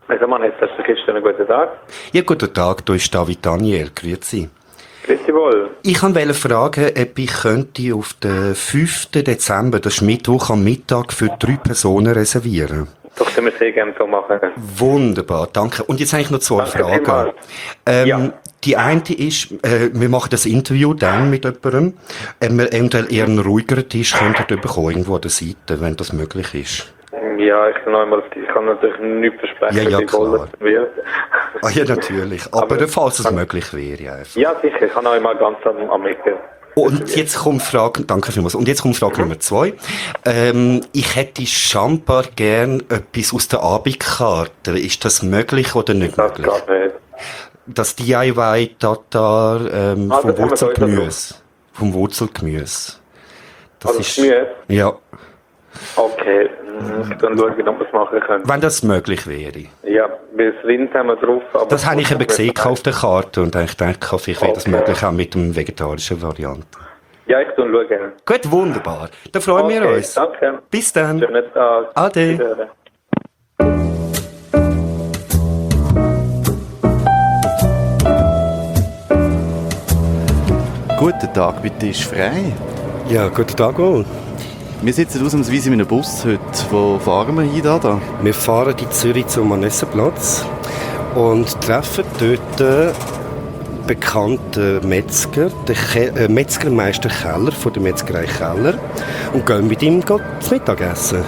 Also man, jetzt hast du einen guten Tag. Ja, guten Tag, hier ist David Daniel. Grüezi. Grüezi wohl. Ich wollte fragen, ob ich könnte auf den 5. Dezember, das ist Mittwoch am Mittag, für 3 Personen reservieren. Doch, können wir sehr gerne so machen. Wunderbar, danke. Und jetzt eigentlich noch 2 Fragen. Ja. Die eine ist, wir machen das Interview dann mit jemandem. Wir eventuell eher einen ruhigeren Tisch könnten bekommen, irgendwo an der Seite, wenn das möglich ist. Ja, ich kann natürlich nichts versprechen, Ja, wie voll klar. es wird. Ah ja, natürlich. Aber falls es möglich wäre, einfach. Ja, sicher, ich kann euch mal ganz am Ecke. Und jetzt kommt Frage, danke vielmals. Und jetzt kommt Frage Nummer 2. Ich hätte scheinbar gern etwas aus der Abendkarte. Ist das möglich oder nicht Das möglich? geht nicht. Das DIY-Tatar vom das haben wir Wurzelgemüse. Vom Wurzelgemüse. Das Also das Gemüse? Ja, Okay, dann schauen wir, ob wir es machen können. wenn das möglich wäre. Ja, weil das Rind haben wir drauf. Aber Das habe ich eben gesehen auf der Karte und ich denke, vielleicht wäre das Okay. möglich auch mit dem vegetarischen Variante. Ja, ich schaue. Gut, wunderbar. Dann freuen wir uns. Danke. Bis dann. Schönen Tag. Ade. Wiederhören. Guten Tag, bitte ist frei. Ja, guten Tag auch. Wir sitzen ausnahmsweise in einem Bus heute. Wo fahren wir hin da? Wir fahren in Zürich zum Manessenplatz und treffen dort einen bekannten Metzger, den Metzgermeister Keller von der Metzgerei Keller, und gehen mit ihm zum Mittagessen.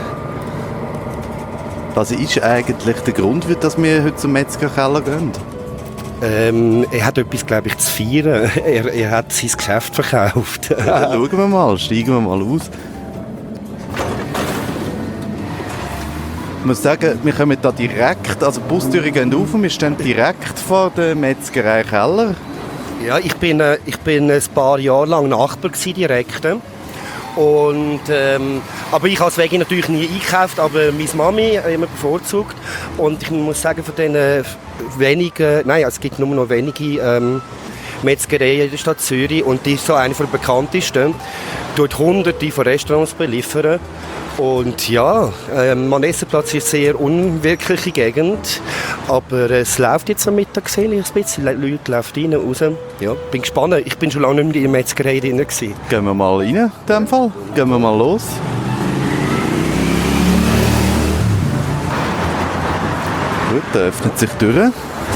Was ist eigentlich der Grund, für dass wir heute zum Metzgerkeller gehen? Er hat etwas, glaube ich, zu feiern. Er hat sein Geschäft verkauft. Ja, dann schauen wir mal, steigen wir mal aus. Ich muss sagen, wir kommen da direkt, also die Bustüren gehen auf und wir stehen direkt vor der Metzgerei Keller. Ja, ich bin ein paar Jahre lang Nachbar gewesen, direkt. Und, aber ich als Veggie natürlich nie eingekauft, aber meine Mami immer bevorzugt. Und ich muss sagen, von den wenigen, nein, es gibt nur noch wenige Metzgereien in der Stadt Zürich und die ist so eine der bekanntesten. Dort Hunderte von Restaurants beliefern. Und ja, Manessenplatz ist eine sehr unwirkliche Gegend, aber es läuft jetzt am Mittag ein bisschen, Leute laufen rein, raus. Ja, bin gespannt, ich bin schon lange nicht mehr in der Metzgerei drin gewesen. Gehen wir mal rein, in dem Fall. Gehen wir mal los. Gut, da öffnet sich die Tür.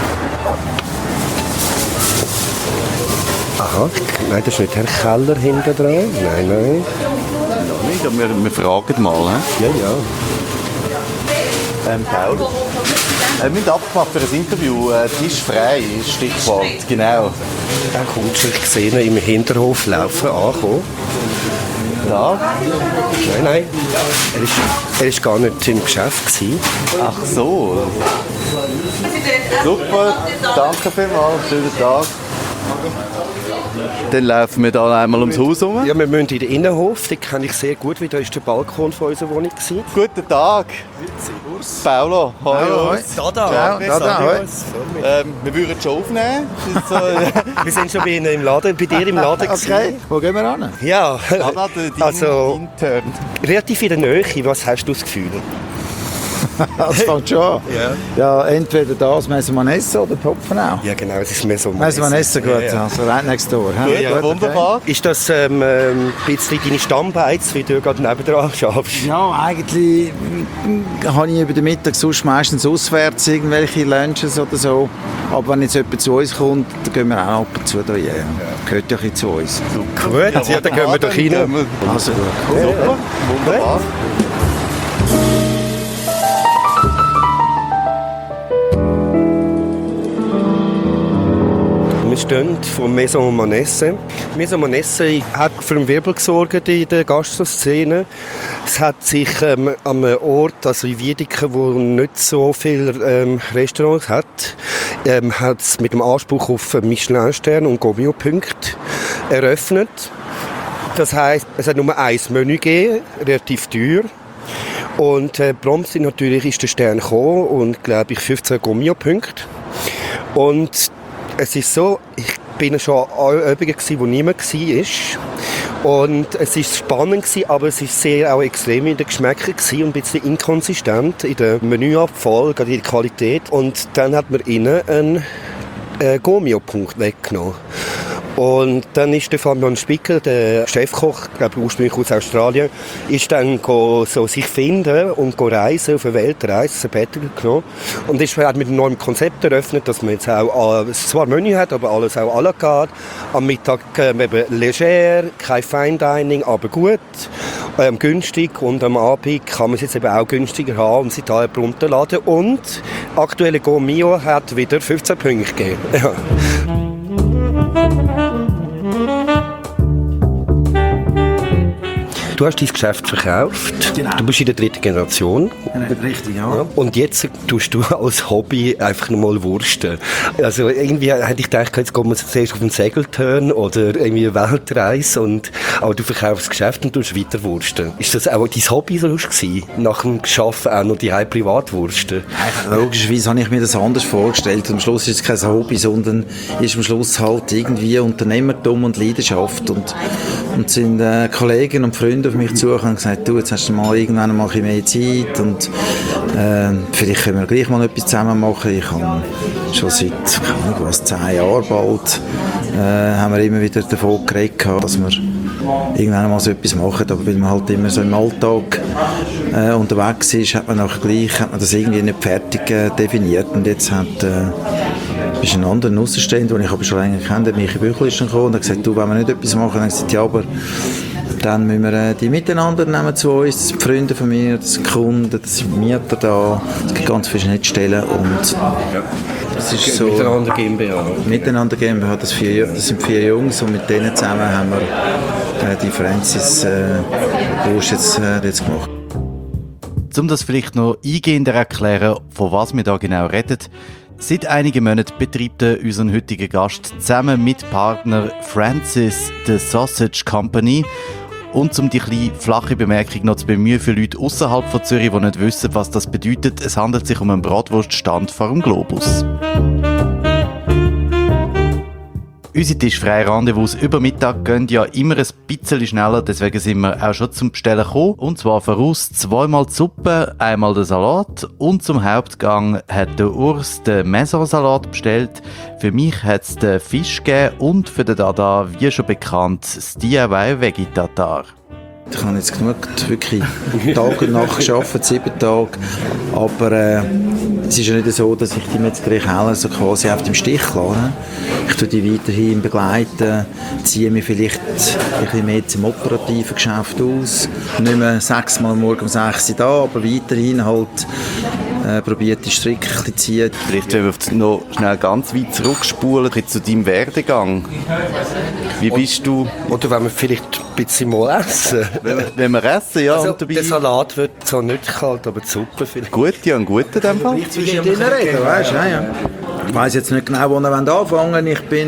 Aha, nein, das ist nicht Herr Keller hinten dran, nein. Ja, wir fragen mal. He? Ja, ja. Paul? Wir müssen abgemacht für ein Interview. Tisch frei, Stichwort. Genau. Dann kommst du, ich sehe ihn im Hinterhof laufen, ankommen. Da? Nein, er ist gar nicht im Geschäft gewesen. Ach so. Super, danke vielmals. Schönen Tag. Dann laufen wir da einmal ums Haus herum. Ja, wir müssen in den Innenhof, den kenne ich sehr gut, weil da ist der Balkon von unserer Wohnung gewesen. Guten Tag. Paulo, hoi. Hoi. Ciao. Hoi. Wir würden schon aufnehmen. Wir sind schon bei Ihnen im Laden, bei dir im Laden gewesen. Okay, wo gehen wir an? Ja, also Turn. relativ in der Nähe. Was hast du das Gefühl? Das fängt schon an. Ja, entweder das Messe-Manesse oder Popfenau. Ja genau, es ist mehr so... Messe-Manesse, gut, Ja. also right next door. he? Ja, Gut, okay. wunderbar. Ist das ein bisschen deine Stammbeiz, wie du gerade nebendran schaffst? Ja, eigentlich habe ich über den Mittag sonst meistens auswärts irgendwelche Lunches oder so. Aber wenn jetzt jemand zu uns kommt, dann gehen wir auch ab und zu da. Ja. Gehört ja ein bisschen zu uns. Gut, ja, dann gehen wir doch rein. Also gut. Super, wunderbar. Wir stehen vor Maison Manesse. Maison Manesse hat für einen Wirbel gesorgt in der Gastroszene. Es hat sich an einem Ort, also in Wiedeke, wo nicht so viele Restaurants hat, hat es mit dem Anspruch auf Michelin-Stern und Gourmet-Punkte eröffnet. Das heisst, es hat nur ein Menü gegeben, relativ teuer. Und prompt natürlich ist der Stern gekommen und, glaube ich, 15 Gourmet-Punkte. Und es ist so, ich bin schon an Übungen, wo niemand war. Und es war spannend gewesen, aber es war sehr auch extrem in den Geschmäckern gewesen und ein bisschen inkonsistent in der Menüabfolge, in der Qualität. Und dann hat man ihnen einen Gomio-Punkt weggenommen. Und dann ist der Fabian Spickel, der Chefkoch, glaube ursprünglich aus Australien, ist dann so sich finden und reisen auf eine Weltreise, Sabbatical genommen. Und hat mit einem neuen Konzept eröffnet, dass man jetzt auch zwar Menü hat, aber alles auch à la carte. Am Mittag eben leger, kein Fine Dining, aber gut, günstig. Und am Abend kann man es jetzt eben auch günstiger haben und sich da runterladen. Und aktuelle Go Mio hat wieder 15 Punkte gegeben. Ja. Du hast dein Geschäft verkauft. Genau. Du bist in der 3. Generation. Richtig, ja. Und jetzt tust du als Hobby einfach nochmal Wursten. Also irgendwie hätte ich gedacht, jetzt kommen wir zuerst auf einen Segeltörn oder irgendwie eine Weltreise. Aber du verkaufst das Geschäft und tust weiter Wursten. Ist das auch dein Hobby so gewesen? Nach dem Arbeiten auch noch die Privatwursten? Logischerweise habe ich mir das anders vorgestellt. Am Schluss ist es kein Hobby, sondern ist am Schluss halt irgendwie Unternehmertum und Leidenschaft. Und sind Kollegen und Freunde auf mich zugekommen und gesagt, du, jetzt hast du mal irgendwann mal ein bisschen mehr Zeit und vielleicht können wir gleich mal etwas zusammen machen. Ich habe schon seit 10 Jahren bald haben wir immer wieder davon geredet, dass wir irgendwann mal so etwas machen, aber weil man halt immer so im Alltag unterwegs ist, hat man das irgendwie nicht fertig definiert. Und jetzt ist ein anderer Außenstehender, den ich aber schon länger kenne, der Michi Büchel ist gekommen und hat gesagt, du, wenn wir nicht etwas machen, dann habe ich gesagt, ja, aber dann müssen wir die miteinander nehmen zu uns, das sind Freunde von mir, das sind Kunden, das sind Mieter da, es gibt ganz viele Schnittstellen und das ist so... Miteinander GmbH. Miteinander GmbH, das sind 4 Jungs und mit denen zusammen haben wir die Francis Wurst jetzt gemacht. Um das vielleicht noch eingehender erklären, von was wir da genau reden. Seit einigen Monaten betreibt unseren heutigen Gast zusammen mit Partner Francis The Sausage Company. Und um die kleine flache Bemerkung noch zu bemühen für Leute außerhalb von Zürich, die nicht wissen, was das bedeutet, es handelt sich um einen Bratwurststand vor dem Globus. Unsere tischfreien Rendezvous über Mittag gehen ja immer ein bisschen schneller, deswegen sind wir auch schon zum Bestellen gekommen. Und zwar voraus 2-mal die Suppe, einmal den Salat und zum Hauptgang hat der Urs den Maison-Salat bestellt. Für mich hat es den Fisch gegeben und für den Dada, wie schon bekannt, das DIY Veggie-Tatar. Ich habe jetzt genug wirklich Tag und Nacht gearbeitet, 7 Tage, aber es ist ja nicht so, dass ich die Metzgerei Keller so quasi auf dem Stich lasse. Ich tue die weiterhin begleiten, ziehe mich vielleicht ein bisschen mehr zum operativen Geschäft aus. Nicht mehr 6-mal morgen um 6 Uhr da, aber weiterhin halt probiert die Stricke ein bisschen zu ziehen. Vielleicht wenn wir noch schnell ganz weit zurückspulen zu deinem Werdegang. Wie bist du... Oder wenn wir vielleicht ein bisschen mal essen. Wenn wir essen, ja. Also, und dabei... der Salat wird zwar nicht kalt, aber die Suppe vielleicht. Gut, ja, ein guter in dem Fall. Ich weiss jetzt nicht genau, wo wir anfangen wollen. Ich bin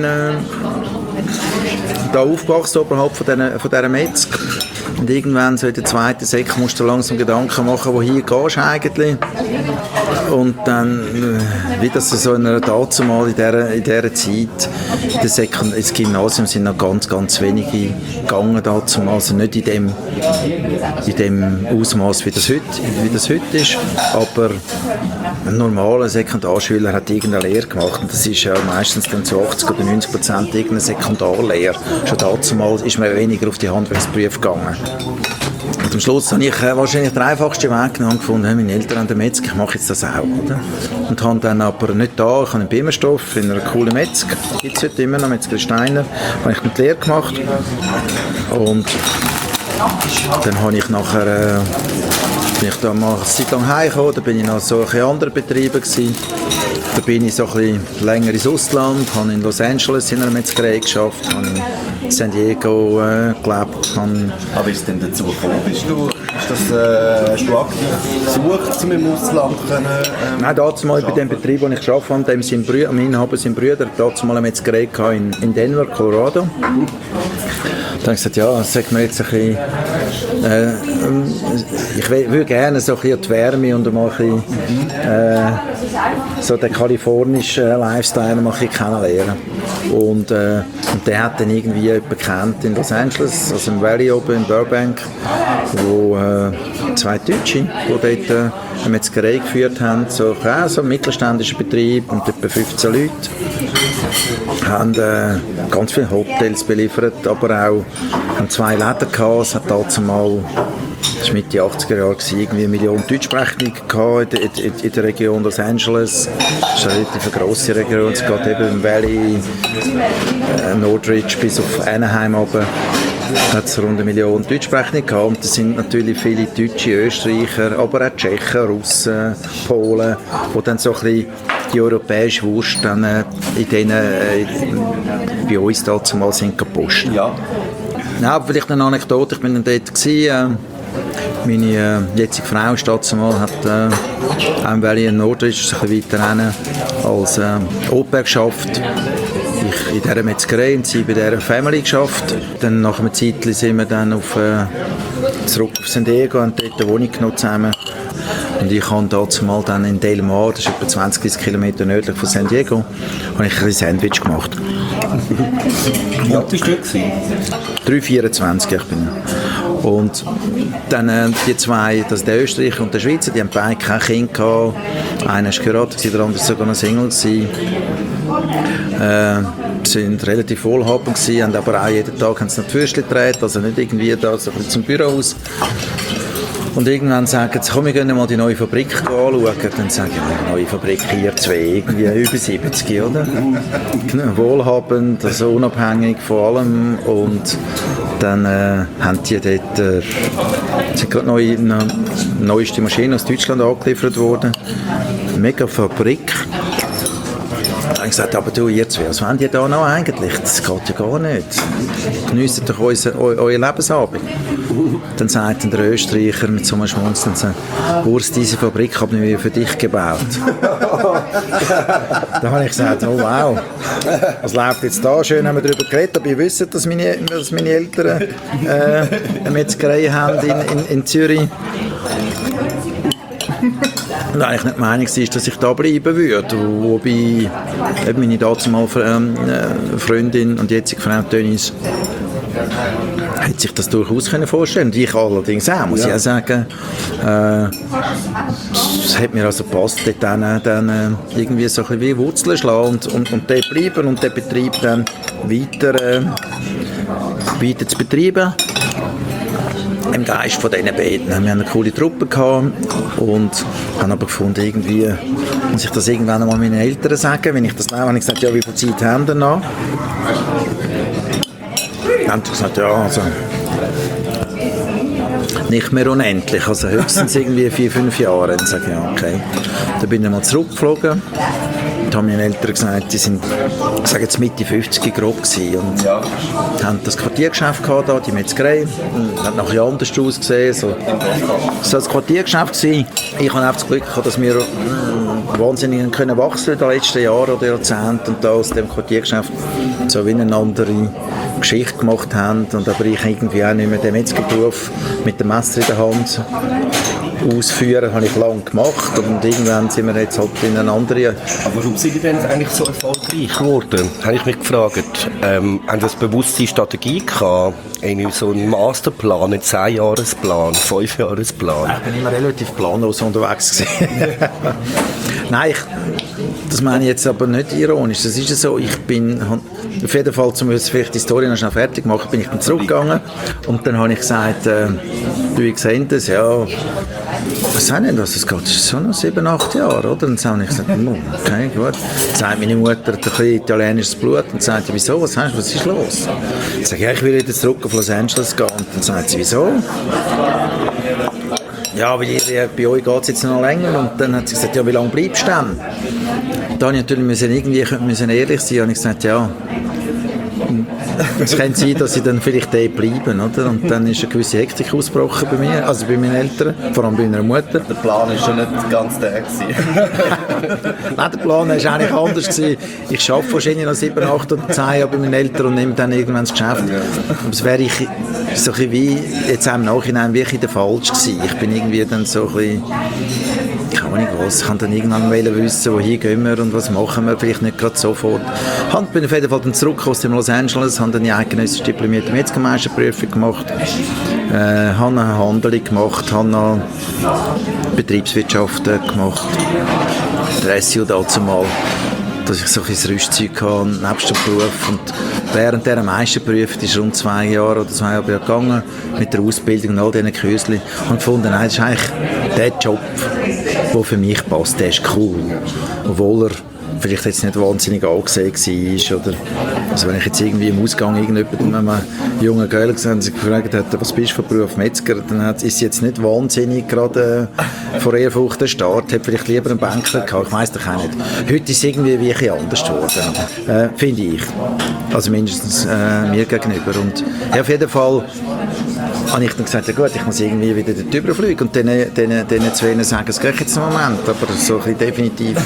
da aufgewachsen oberhalb von dieser Metzger. Und irgendwann, so in der 2. Sek, musst du langsam Gedanken machen, wohin gehst du eigentlich. Und dann, wie das so in einer dazumal in dieser Zeit, ins Gymnasium sind noch ganz, ganz wenige gegangen dazumal. Also nicht in dem Ausmaß, wie das heute ist. Aber ein normaler Sekundarschüler hat irgendeine Lehre gemacht. Und das ist ja meistens dann zu 80 oder 90% irgendeine Sekundarlehre. Schon dazumal ist man weniger auf die Handwerksberufe gegangen. Und am Schluss habe ich wahrscheinlich den einfachsten Weg gefunden. Meine Eltern haben den Metzger, ich mache jetzt das auch. Oder? Und habe dann aber nicht da, ich habe in Bimmersdorf in einer coolen Metzger, gibt es heute immer noch, Metzger Steiner, habe ich die Lehre gemacht. Und dann habe ich nachher bin ich da mal eine Zeit lang heimgekommen, da bin ich noch so in anderen Betrieben gewesen. Da bin ich so ein bisschen länger ins Ausland, habe in Los Angeles in einer Metzgerei gearbeitet, habe in San Diego gelebt. Aber ist es denn dazu gekommen? Hast du aktiv gesucht, um im Ausland zu können? Nein, dazu bei dem Betrieb, wo ich gearbeitet habe, mein Inhaber, sein Bruder, dazu mal eine Metzgerei in Denver, Colorado. habe ich gesagt, ja, sag mir jetzt ein bisschen, ich würde gerne so ein bisschen die Wärme und mal ein bisschen, so den kalifornischen Lifestyle mal ein bisschen kennenlernen. Und der hat dann irgendwie jemanden kennt in Los Angeles, also im Valley oben in Burbank, wo zwei Deutsche, die dort eine Metzgerei geführt haben, so ein mittelständischer Betrieb und etwa 15 Leute, haben ganz viele Hotels beliefert, aber auch haben 2 Läden gehabt. Es hat dazu mal, das war Mitte 80er Jahre, irgendwie 1 Million Deutschsprechende in der Region Los Angeles. Das ist eine relativ grosse Region. Es geht eben im Valley, Northridge bis auf Anaheim runter. Hat es rund 1 Million Deutschsprechende gehabt. Und das sind natürlich viele Deutsche, Österreicher, aber auch Tschechen, Russen, Polen, die dann so ein bisschen die europäische Wurst dann bei uns dazu mal sind gepostet. Ja. Ja, vielleicht eine Anekdote, ich war dann dort gewesen, meine jetzige Frau mal hat auch im Valley in Northridge ein bisschen weiter hinten als Au-pair geschafft. Ich in dieser Metzgerei und sie bei dieser Family geschafft. Dann nach einer Zeit sind wir dann zurück auf San Diego und dort eine Wohnung genommen zusammen. Und ich habe dazu mal dann in Del Mar, das ist etwa 20 Kilometer nördlich von San Diego, habe ich ein bisschen Sandwich gemacht. Wie alt warst du? 3,24 ich bin. Und dann die zwei, das der Österreicher und der Schweizer, die haben beide kein Kind gehabt. Einer war geheiratet, der andere war sogar noch Single. Sind relativ wohlhabend gewesen, haben aber auch jeden Tag haben sie noch die Würstchen gedreht, also nicht irgendwie da so zum Bürohaus. Und irgendwann sagen sie, komm, wir gehen mal die neue Fabrik anschauen. Dann sagen wir, neue Fabrik hier 2, irgendwie über 70, oder? Wohlhabend, also unabhängig von allem. Und dann haben die dort, sind gerade eine neueste Maschine aus Deutschland angeliefert worden. Mega Fabrik. Ich habe gesagt, aber du, ihr zwei, was wollt ihr da noch eigentlich? Das geht ja gar nicht. Geniessen doch euer Lebensabend. Dann sagt der Österreicher mit so einem Schmunzeln, Urs, diese Fabrik haben wir für dich gebaut. Da habe ich gesagt, oh wow, was läuft jetzt da? Schön haben wir darüber geredet, aber ihr wisst, dass meine Eltern eine Metzgerei haben in Zürich. Und eigentlich nicht die Meinung war, dass ich da bleiben würde. Wobei meine damalige Freundin und jetzige Frau Tönnies hätte sich das durchaus vorstellen können. Und ich allerdings auch, muss ich auch sagen. Es hat mir also gepasst, dort dann irgendwie so ein bisschen wie Wurzeln schlagen und dort bleiben und den Betrieb dann weiter zu betreiben. Im Geist von diesen beiden. Wir hatten eine coole Truppe gehabt und haben aber gefunden, irgendwie muss ich das irgendwann einmal meinen Eltern sagen. Wenn ich das nehme, habe ich gesagt, ja, wie viel Zeit haben wir noch? Dann haben sie gesagt, ja, also nicht mehr unendlich, also höchstens irgendwie 4-5 Jahre. Dann sage ich, ja, okay. Dann bin ich mal zurückgeflogen. Und haben meine Eltern gesagt, die sind, ich sage jetzt Mitte 50 grob gewesen und haben das Quartiergeschäft gehabt, da, die Metzgerei. Hat nachher anders ausgesehen, so das Quartiergeschäft gewesen. Ich habe auch das Glück gehabt, dass wir wahnsinnig können wachsen in den letzten Jahren oder Jahrzehnten und da aus dem Quartiergeschäft so wie eine andere Geschichte gemacht haben und aber ich irgendwie auch nicht mehr den Metzgerberuf mit dem Messer in der Hand ausführen, habe ich lange gemacht und irgendwann sind wir jetzt halt in eine andere... Aber warum sind die denn eigentlich so erfolgreich geworden? Habe ich mich gefragt. Haben das bewusste Strategie gehabt? So einen Masterplan, einen 10-Jahresplan, 5-Jahresplan? Ich bin immer relativ planlos unterwegs gewesen. Nein, das meine ich jetzt aber nicht ironisch. Das ist ja so, ich bin auf jeden Fall, um vielleicht die Story noch schnell fertig zu machen, bin ich dann zurückgegangen und dann habe ich gesagt, du, ich sehe das, ja, was sei denn das? Es geht schon noch 7-8 Jahre, oder? Und dann habe ich gesagt, okay, gut. Dann sagt meine Mutter, ein bisschen italienisches Blut und sagt, wieso, was ist los? Ich sage, ja, ich will wieder zurück auf Los Angeles gehen. Und dann sagt sie, wieso? Ja, weil bei euch geht es jetzt noch länger. Und dann hat sie gesagt, ja, wie lange bleibst du denn? Da musste ich natürlich ehrlich sein. Und ich gesagt, ja, Es kann sein, dass sie dann vielleicht dort bleiben, oder? Und dann ist eine gewisse Hektik ausgebrochen bei mir, also bei meinen Eltern, vor allem bei meiner Mutter. Der Plan war schon nicht ganz der gewesen. Nein, der Plan war eigentlich anders gewesen. Ich arbeite wahrscheinlich noch 7, 8 oder 10 Jahre bei meinen Eltern und nehme dann irgendwann das Geschäft. Aber es wäre ich so ein bisschen wie, jetzt im Nachhinein, wirklich der Falsch gewesen. Ich bin irgendwie dann so ein bisschen, keine Ahnung was, ich kann dann irgendwann wissen, wohin gehen wir und was machen wir, vielleicht nicht gerade sofort. Ich bin auf jeden Fall dann zurück aus dem Los Angeles, habe dann die eidgenössische diplomierte Metzgermeisterprüfung gemacht, habe eine Handlung gemacht, habe noch Betriebswirtschaft gemacht, der SU dazu mal, dass ich so ein bisschen Rüstzeug hatte, nebst dem Beruf. Und während dieser Meisterprüfung, die ist rund 2 Jahre oder 2,5 Jahre gegangen, mit der Ausbildung und all diesen Kursen, und gefunden, nein, das ist eigentlich der Job, der für mich passt, der ist cool. Obwohl er vielleicht jetzt nicht wahnsinnig angesehen war. Oder, also wenn ich jetzt irgendwie im Ausgang irgendjemanden, wenn man jungen Girl gefragt hat, was bist du für Beruf Metzger, dann ist sie jetzt nicht wahnsinnig gerade vor Ehrfurcht der Start, hat vielleicht lieber einen Bänkler gehabt, ich weiss doch auch nicht. Heute ist es irgendwie wie ein bisschen anders geworden, finde ich. Also mindestens mir gegenüber. Und ja, auf jeden Fall habe ich dann gesagt, ja gut, ich muss irgendwie wieder dort überfliegen und denen zwei sagen, es geht jetzt einen Moment, aber so ein bisschen definitiv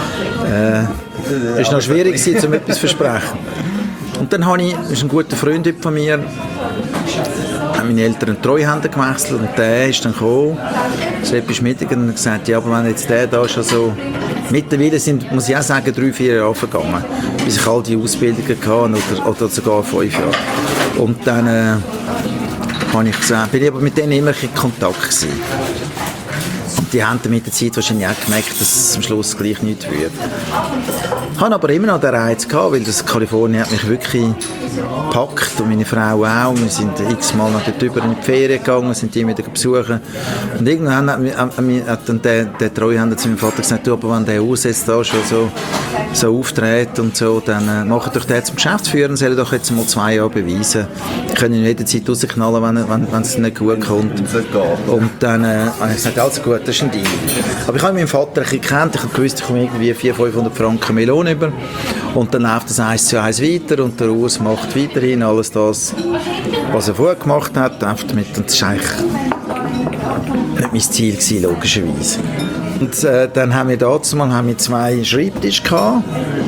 ist noch schwierig gewesen, um etwas zu versprechen. Und dann habe ich, das ist ein guter Freund von mir, haben meine Eltern einen Treuhänder gewechselt und der ist dann gekommen, Seppi Schmidiger, und hat gesagt, ja, aber wenn jetzt der da schon so, mittlerweile sind, muss ich auch sagen, 3-4 Jahre vergangen, bis ich all die Ausbildungen hatte oder sogar 5 Jahre. Und dann habe ich gesagt, bin ich aber mit denen immer in Kontakt gewesen. Und die haben mit der Zeit wahrscheinlich auch gemerkt, dass es am Schluss gleich nichts wird. Ich hatte aber immer noch den Reiz gehabt, weil das Kalifornien hat mich wirklich gepackt und meine Frau auch. Wir sind x-mal noch dort über in die Ferien gegangen, sind die wieder besuchen. Und irgendwann hat dann der Treuhänder zu meinem Vater gesagt, du, aber wenn der aussetzt da schon so auftritt und so, dann macht doch den zum Geschäftsführer, soll er doch jetzt mal 2 Jahre beweisen. Ich kann ihn jederzeit rausknallen, wenn es nicht gut kommt. Und dann habe ich gesagt, also gut, das ist ein Deal. Aber ich habe meinen Vater ein bisschen gekannt, ich habe gewusst, ich komme irgendwie 400-500 Franken mehr Lohn über. Und dann läuft das 1:1 weiter und der Urs macht weiterhin alles das, was er vorher gemacht hat. Und das war eigentlich nicht mein Ziel gewesen, logischerweise. Und dann haben wir dazu mal 2 Schreibtische gehabt.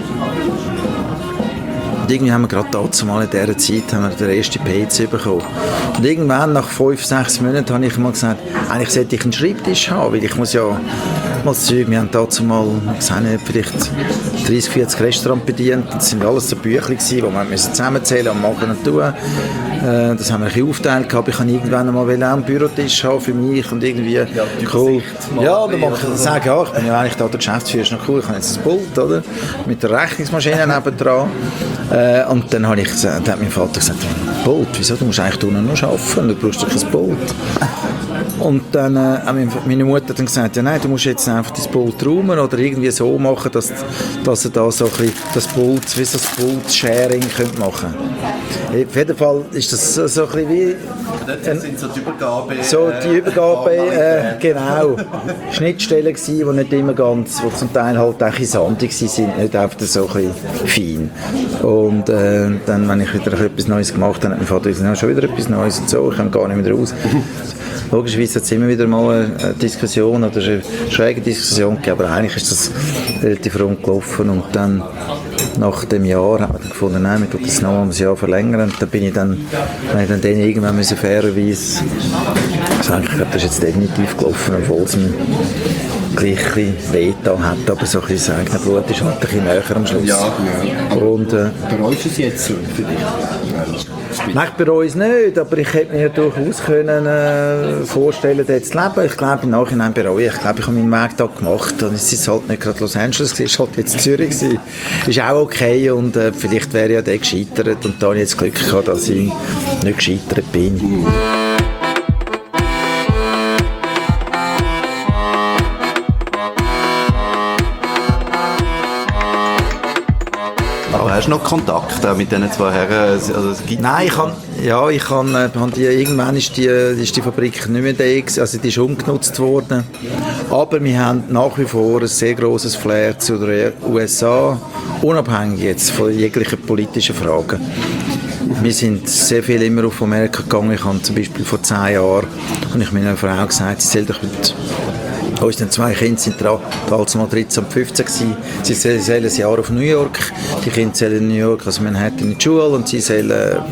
Und irgendwie haben wir gerade dazu mal in dieser Zeit haben wir den ersten PC bekommen. Und irgendwann, nach 5-6 Monaten, habe ich mal gesagt, eigentlich sollte ich einen Schreibtisch haben, weil ich muss ja mal das Zeug, wir haben dazu mal, vielleicht 30-40 Restaurants bedient. Das sind alles so Bücher, die wir zusammenzählen und machen und tun. Das haben wir ein bisschen aufgeteilt gehabt. Ich wollte irgendwann einmal einen Bürotisch haben für mich und irgendwie cool. Ja, dann mag ich sagen, ja, ich bin ja eigentlich da der Geschäftsführer, ist noch cool, ich habe jetzt ein Pult, oder? Mit der Rechnungsmaschine nebendran. Und dann hat mein Vater gesagt, Pult, wieso? Du musst eigentlich unten noch arbeiten, du brauchst doch kein Pult. Und dann hat meine Mutter dann gesagt, ja nein, du musst jetzt einfach das Pult räumen oder irgendwie so machen, dass er da so ein bisschen das Pult, wie so das Pult-Sharing machen könnte. Auf jeden Fall ist das so ein bisschen wie... Das sind so die Übergabe... So die Übergabe, genau. Schnittstellen gsi, die nicht immer ganz, die zum Teil halt auch sandig sind, nicht einfach so ein bisschen fein. Und dann, wenn ich wieder etwas Neues gemacht habe, hat mein Vater gesagt, ja, schon wieder etwas Neues und so, ich komme gar nicht mehr raus. Logischerweise hat es immer wieder mal eine Diskussion oder eine schräge Diskussion gegeben, aber eigentlich ist das relativ rund gelaufen und dann nach dem Jahr haben wir gefunden, nein, wir tun das noch ein Jahr verlängern und dann bin ich dann irgendwann müssen fairerweise sagen, ich glaube, das ist jetzt definitiv gelaufen, obwohl es mir gleich ein bisschen weh getan hat, aber so ein bisschen das eigene Blut ist halt ein bisschen näher am Schluss. Ja, genau. Und, bereust du es jetzt so für dich? Nein, ich bereue es nicht, aber ich hätte mir durchaus können, vorstellen, dort zu leben. Ich glaube, im Nachhinein bereue ich. Ich glaube, ich habe meinen Weg da gemacht. Und es ist halt nicht gerade Los Angeles, es war halt jetzt Zürich. Ist auch okay und vielleicht wäre ja der gescheitert. Und da habe ich jetzt Glück gehabt, dass ich nicht gescheitert bin. Aber hast du noch Kontakt mit diesen 2 Herren? Also, Nein, irgendwann ist die Fabrik nicht mehr da, also die ist umgenutzt worden. Aber wir haben nach wie vor ein sehr grosses Flair zu den USA, unabhängig jetzt von jeglichen politischen Fragen. wir sind sehr viel immer auf Amerika gegangen. Ich habe zum Beispiel vor 10 Jahren, und ich meiner Frau gesagt, sie soll doch mit unseren 2 Kinder sind damals mal 13 und 15 gewesen. Sie sollen ein Jahr auf New York. Die Kinder sollen in New York, also Manhattan in die Schule, und sie sollen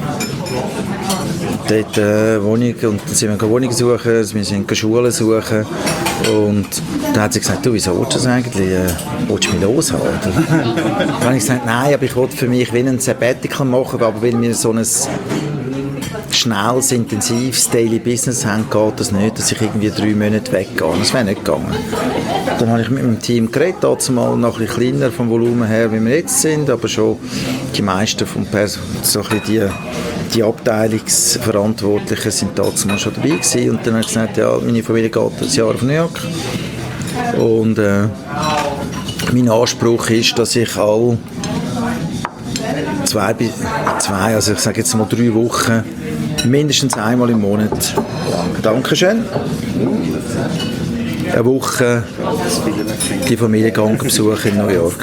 dort Wohnung, und dann sind wir Wohnungen suchen, wir sind Schulen suchen, und dann hat sie gesagt, du, wieso willst du das eigentlich, willst du mich loshaben? Dann habe ich gesagt, nein, aber ich wollte für mich wie ein Sabbatical machen, aber weil wir so ein schnelles, intensives Daily Business haben, geht das nicht, dass ich irgendwie 3 Monate weggehe. Das wäre nicht gegangen. Dann habe ich mit meinem Team geredet, dazu mal noch ein bisschen kleiner vom Volumen her, wie wir jetzt sind, aber schon die meisten so ein bisschen die Abteilungsverantwortlichen sind dazu mal schon dabei gewesen. Und dann habe ich gesagt, ja, meine Familie geht ein Jahr auf New York. Und mein Anspruch ist, dass ich all 2, also ich sage jetzt mal 3 Wochen, mindestens einmal im Monat, Dankeschön, eine Woche die Familie besuchen in New York.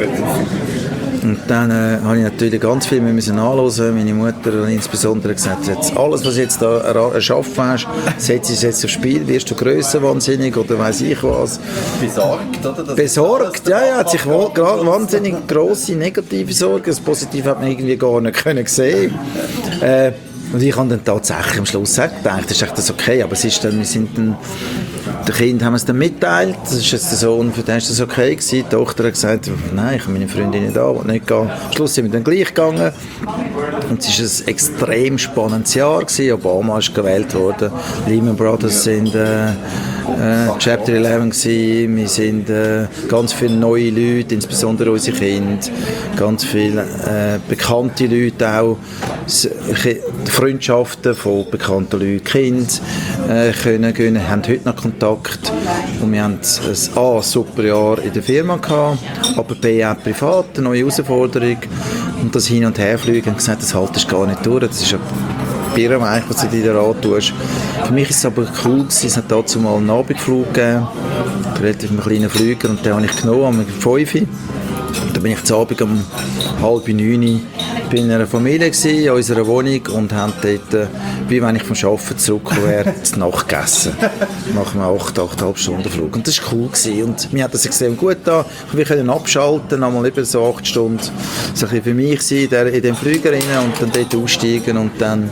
Und dann habe ich natürlich ganz viel anhören. Meine Mutter hat insbesondere gesagt, jetzt alles, was du jetzt da erschaffen hast, setzt es jetzt aufs Spiel, wirst du grösser wahnsinnig oder weiss ich was. Besorgt, oder? Besorgt, ja, hat sich wahnsinnig grosse negative Sorgen. Das Positive hat man irgendwie gar nicht sehen. Und ich habe dann tatsächlich am Schluss gedacht, das ist echt das okay, aber es ist dann, den Kindern haben wir es dann mitteilt, das ist jetzt der Sohn, für den ist das okay gewesen. Die Tochter hat gesagt, nein, ich habe meine Freundin nicht da, will nicht gehen. Am Schluss sind wir dann gleich gegangen. Und es war ein extrem spannendes Jahr gewesen. Obama ist gewählt worden, Lehman Brothers sind Chapter 11 gewesen. Wir sind ganz viele neue Leute, insbesondere unsere Kinder, ganz viele bekannte Leute auch, Freundschaften von bekannten Leuten, Kinder können gewinnen, haben heute noch Kontakt, und wir haben ein super Jahr in der Firma gehabt, aber B auch privat, eine neue Herausforderung, und das Hin- und Herfliegen, haben gesagt, das haltest du gar nicht durch, das ist ein Birrenweich, was du dir da antust. Für mich ist es aber cool gewesen, es hat dazu mal einen Abendflug gegeben, einen relativ kleinen Flüger, und den habe ich genommen, um 5 Uhr. Dann bin ich zu Abend um 8:30 bei einer Familie gewesen, in unserer Wohnung, und haben dort, wie wenn ich vom Arbeiten zurückgekommen wäre, zur Nacht gegessen. Nach einem 8,5 Stunden Flug. Und das war cool gewesen. Und mir hat das extrem gut getan. Wir können abschalten, einmal über so 8 Stunden so ein bisschen für mich sein, in den Flüger rein und dann dort aussteigen und dann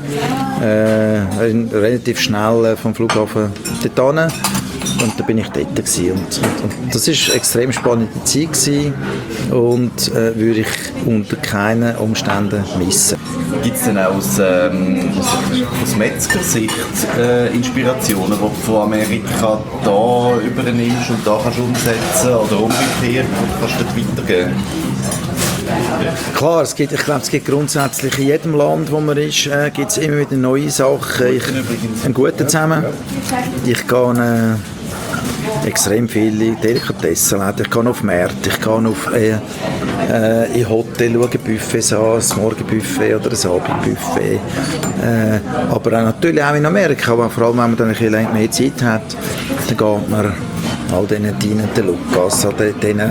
relativ schnell vom Flughafen dort hin. Und da bin ich dort gewesen. Und das war eine extrem spannende Zeit gewesen und würde ich unter keinen Umständen missen. Gibt es denn auch aus Metzgersicht Inspirationen, die du von Amerika da übernimmst und da kannst umsetzen oder umgekehrt und kannst dort weitergeben? Klar, ich glaube, es gibt grundsätzlich in jedem Land, wo man ist, gibt es immer wieder neue Sachen. Einen guten zusammen. Ich gehe extrem viele Delikatessenläden. Ich gehe auf Märkte, ich gehe auf in Hotel, schaue Buffets an, ein Morgenbuffet oder ein Abendbuffet. Aber auch natürlich auch in Amerika, aber vor allem, wenn man dann ein bisschen mehr Zeit hat, dann geht man all diesen dienenden Lukas, all diesen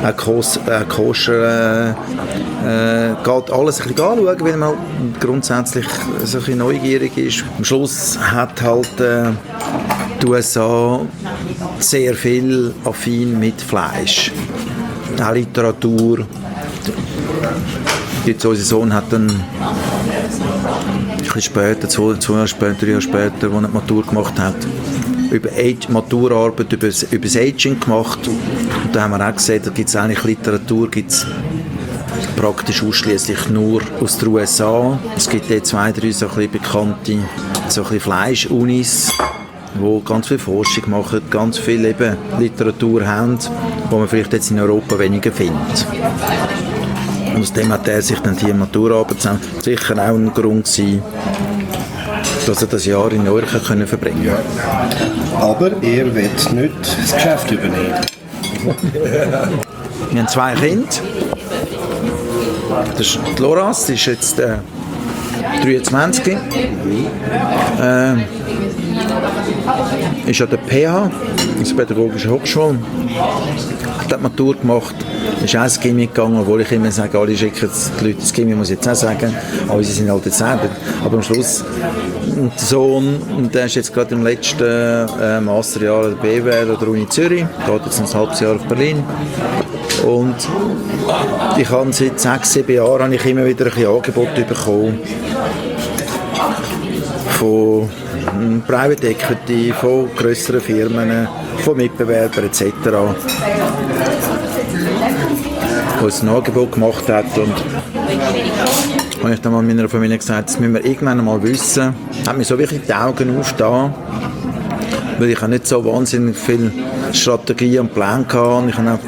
koscher, geht alles ein bisschen anschauen, weil man grundsätzlich so ein bisschen neugierig ist. Am Schluss hat halt die USA sehr viel affin mit Fleisch, auch Literatur. Jetzt unser Sohn hat dann ein bisschen später, 2 Jahre später, 3 Jahre später, als er die Matur gemacht hat, Maturarbeit über das Aging gemacht. Und da haben wir auch gesehen, da gibt es eigentlich Literatur, gibt's praktisch ausschließlich nur aus den USA. Es gibt dort 2, 3 so ein bisschen bekannte so ein bisschen Fleisch-Unis, die ganz viel Forschung machen, ganz viel eben Literatur haben, die man vielleicht jetzt in Europa weniger findet. Und aus dem hat er sich dann die Maturarbeit sicher auch ein Grund gewesen, dass er das Jahr in New York verbringen konnte. Aber er wird nicht das Geschäft übernehmen. Wir haben 2 Kinder. Das ist die Loras, die ist jetzt 23. ist an der PH, also Pädagogische Hochschule, hat die Matur gemacht, ist auch ins Gimmi gegangen, obwohl ich immer sage, alle schicken die Leute ins Gimmi, muss ich jetzt auch sagen, aber sie sind halt jetzt selber. Aber am Schluss, der Sohn, und der ist jetzt gerade im letzten Masterjahr an der BWL oder Uni Zürich, geht jetzt noch ein halbes Jahr auf Berlin. Und ich habe seit 6-7 Jahren habe ich immer wieder ein bisschen Angebote bekommen von Private Equity, von grösseren Firmen, von Mitbewerbern etc., die uns ein Angebot gemacht hat. Und habe ich dann mal meiner Familie gesagt, das müssen wir irgendwann einmal wissen. Hat mir so wirklich die Augen aufgetan, weil ich habe nicht so wahnsinnig viel Strategie und Plan hatte. Ich habe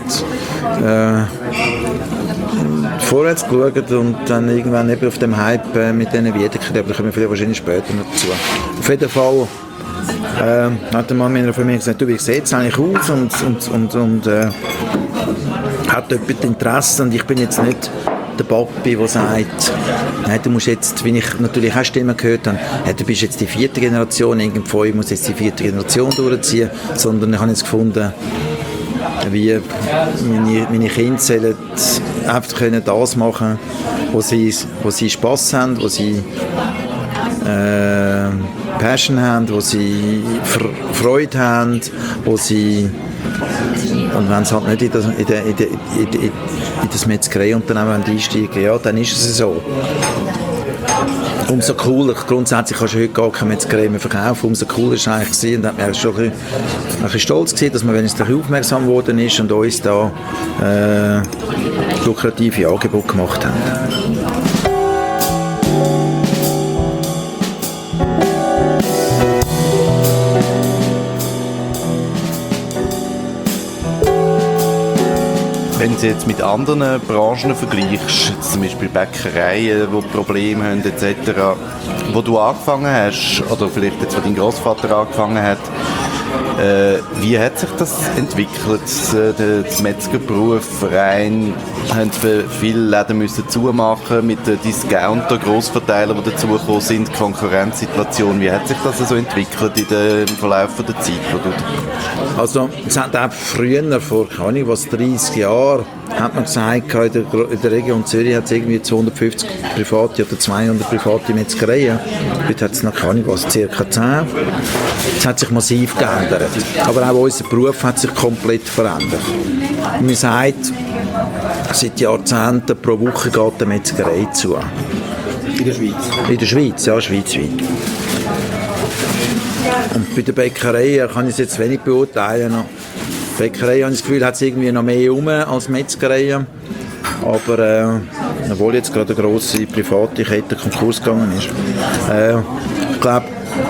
vorwärts geschaut und dann irgendwann eben auf dem Hype mit diesen Wiedeken, aber da kommen wir wahrscheinlich später noch dazu. Auf jeden Fall hat der Mann meiner Familie gesagt, du, wie sieht es eigentlich aus und hat jemand Interesse, und ich bin jetzt nicht der Papi, der sagt, nein, du musst jetzt, wie ich natürlich auch Stimmen gehört habe, hey, du bist jetzt die 4. Generation, irgendwo, ich muss jetzt die 4. Generation durchziehen, sondern ich habe jetzt gefunden, wie meine Kinder sollen einfach das machen, wo sie Spass haben, wo sie Passion haben, wo sie Freude haben, wo sie, und wenn sie halt nicht in das Metzgereiunternehmen einsteigen, ja, dann ist es so. Umso cooler, grundsätzlich kannst du heute gar keine Metzgerei mehr verkaufen, umso cooler ist es eigentlich gewesen, und hat mir schon ein bisschen stolz gewesen, dass man wenigstens aufmerksam geworden ist und uns da lukrative Angebote gemacht haben. Wenn du jetzt mit anderen Branchen vergleichst, zum Beispiel Bäckereien, die Probleme haben etc., wo du angefangen hast, oder vielleicht jetzt, wo dein Großvater angefangen hat, wie hat sich das entwickelt? Der Metzgerberuf rein, haben viele Läden müssen zumachen mit den Discounter, Grossverteilern, die dazugekommen sind, die Konkurrenzsituation. Wie hat sich das so entwickelt im Verlauf der Zeit? Also, es hat auch früher, vor 30 Jahren, hat man gesagt, in der Region Zürich hat es irgendwie 250 private oder 200 private Metzgereien. Heute hat es noch ca. 10. Es hat sich massiv geändert. Aber auch unser Beruf hat sich komplett verändert. Man sagt, seit Jahrzehnten pro Woche geht eine Metzgerei zu. In der Schweiz? In der Schweiz, ja, schweizweit. Und bei der Bäckerei kann ich es jetzt wenig beurteilen. Die Bäckerei, habe ich das Gefühl, hat es irgendwie noch mehr rum als Metzgerei. Aber obwohl jetzt gerade eine grosse private Kette Konkurs gegangen ist. Ich glaube,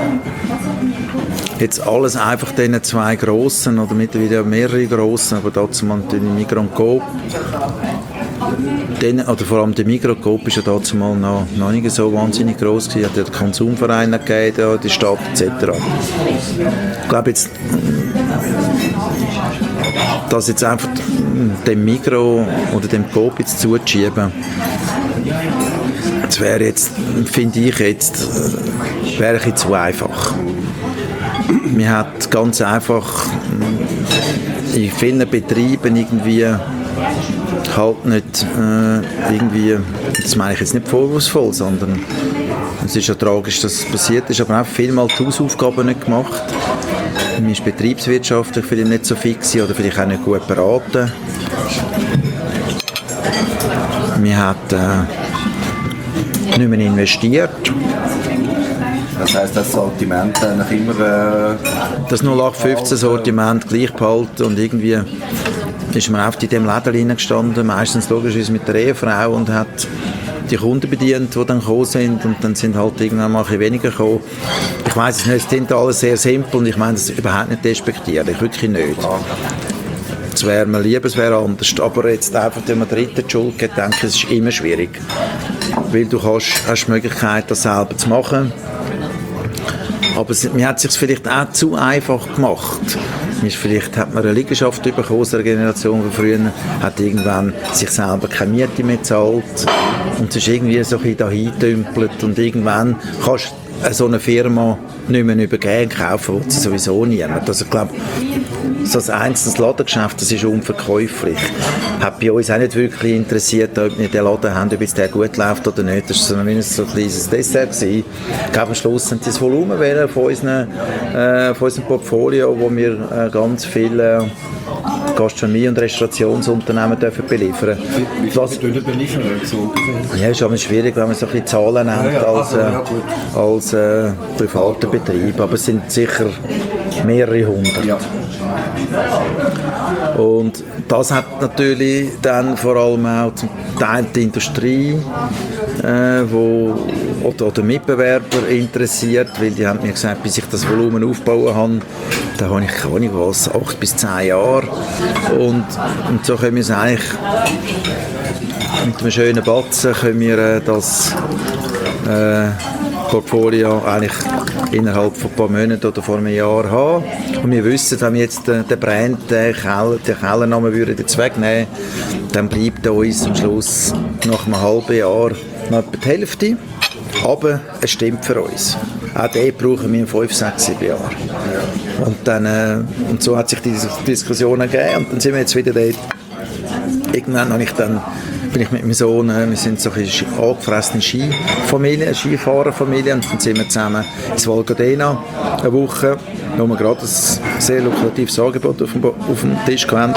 jetzt alles einfach diesen 2 grossen, oder mittlerweile mehrere grossen, aber dazu mal die Migros und Coop. Oder vor allem der Migros und Coop war ja dazu mal noch nicht so wahnsinnig gross gewesen. Hat ja den Konsumverein gegeben, die Stadt etc. Ich glaube jetzt, dass jetzt einfach dem Migros oder dem Coop jetzt zuzuschieben, das wäre jetzt, finde ich jetzt, wäre ein bisschen zu einfach. Man hat ganz einfach in vielen Betrieben irgendwie halt nicht irgendwie, das meine ich jetzt nicht vorwurfsvoll, sondern es ist ja tragisch, dass es passiert ist, aber auch vielmal die Hausaufgaben nicht gemacht. Man ist betriebswirtschaftlich vielleicht nicht so fix oder vielleicht auch nicht gut beraten. Man hat nicht mehr investiert. Das heisst, das Sortiment nach immer... Das 0815-Sortiment gleich behalten und irgendwie ist man oft in dem Laden reingestanden, meistens logischerweise mit der Ehefrau, und hat die Kunden bedient, die dann gekommen sind, und dann sind halt irgendwann mal ein bisschen weniger gekommen. Ich weiss es nicht, es klingt alles sehr simpel und ich meine das überhaupt nicht despektierlich, wirklich nicht. Es wäre mir lieber, es wäre anders, aber jetzt einfach dem Dritten die Schuld geben, denke ich, es ist immer schwierig, weil du hast die Möglichkeit, das selber zu machen. Aber man hat es sich vielleicht auch zu einfach gemacht. Vielleicht hat man eine Liegenschaft bekommen aus der Generation von früher, hat irgendwann sich selber keine Miete mehr gezahlt und es ist irgendwie so ein bisschen dahin getümpelt und irgendwann kannst so eine Firma nicht mehr übergeben, kaufen will sie sowieso niemand. Also ich glaube, so ein einzelnes Ladengeschäft, das ist unverkäuflich. Hat bei uns auch nicht wirklich interessiert, ob wir den Laden haben, ob jetzt der gut läuft oder nicht. Das war so ein kleines Dessert gewesen. Ich glaube, am Schluss sind das Volumen von unserem Portfolio, wo wir ganz viele Gastronomie- und Restaurationsunternehmen dürfen beliefern. Wie viele beliefern so ungefähr? Ja, es ist aber schwierig, wenn man so ein bisschen Zahlen nennt als privater Betrieb, aber es sind sicher mehrere hundert. Ja. Und das hat natürlich dann vor allem auch zum Teil die Industrie oder Mitbewerber interessiert, weil die haben mir gesagt, bis ich das Volumen aufbauen habe, da habe ich keine Ahnung was, 8 bis 10 Jahre. Und so können wir es eigentlich mit einem schönen Batzen können wir das Portfolio eigentlich innerhalb von ein paar Monaten oder vor einem Jahr haben. Und wir wissen, wenn wir jetzt den Brand, den Kellernamen würden jetzt wegnehmen, dann bleibt uns am Schluss nach einem halben Jahr noch etwa die Hälfte. Aber es stimmt für uns. Auch den brauchen wir in 5, 6, 7 Jahren. Und so hat sich diese Diskussion ergeben. Und dann sind wir jetzt wieder dort. Irgendwann bin ich mit meinem Sohn, wir sind so eine angefressene Skifahrerfamilie, und dann sind wir zusammen ins Val Gardena eine Woche, wo wir gerade ein sehr lukratives Angebot auf dem Tisch hatten.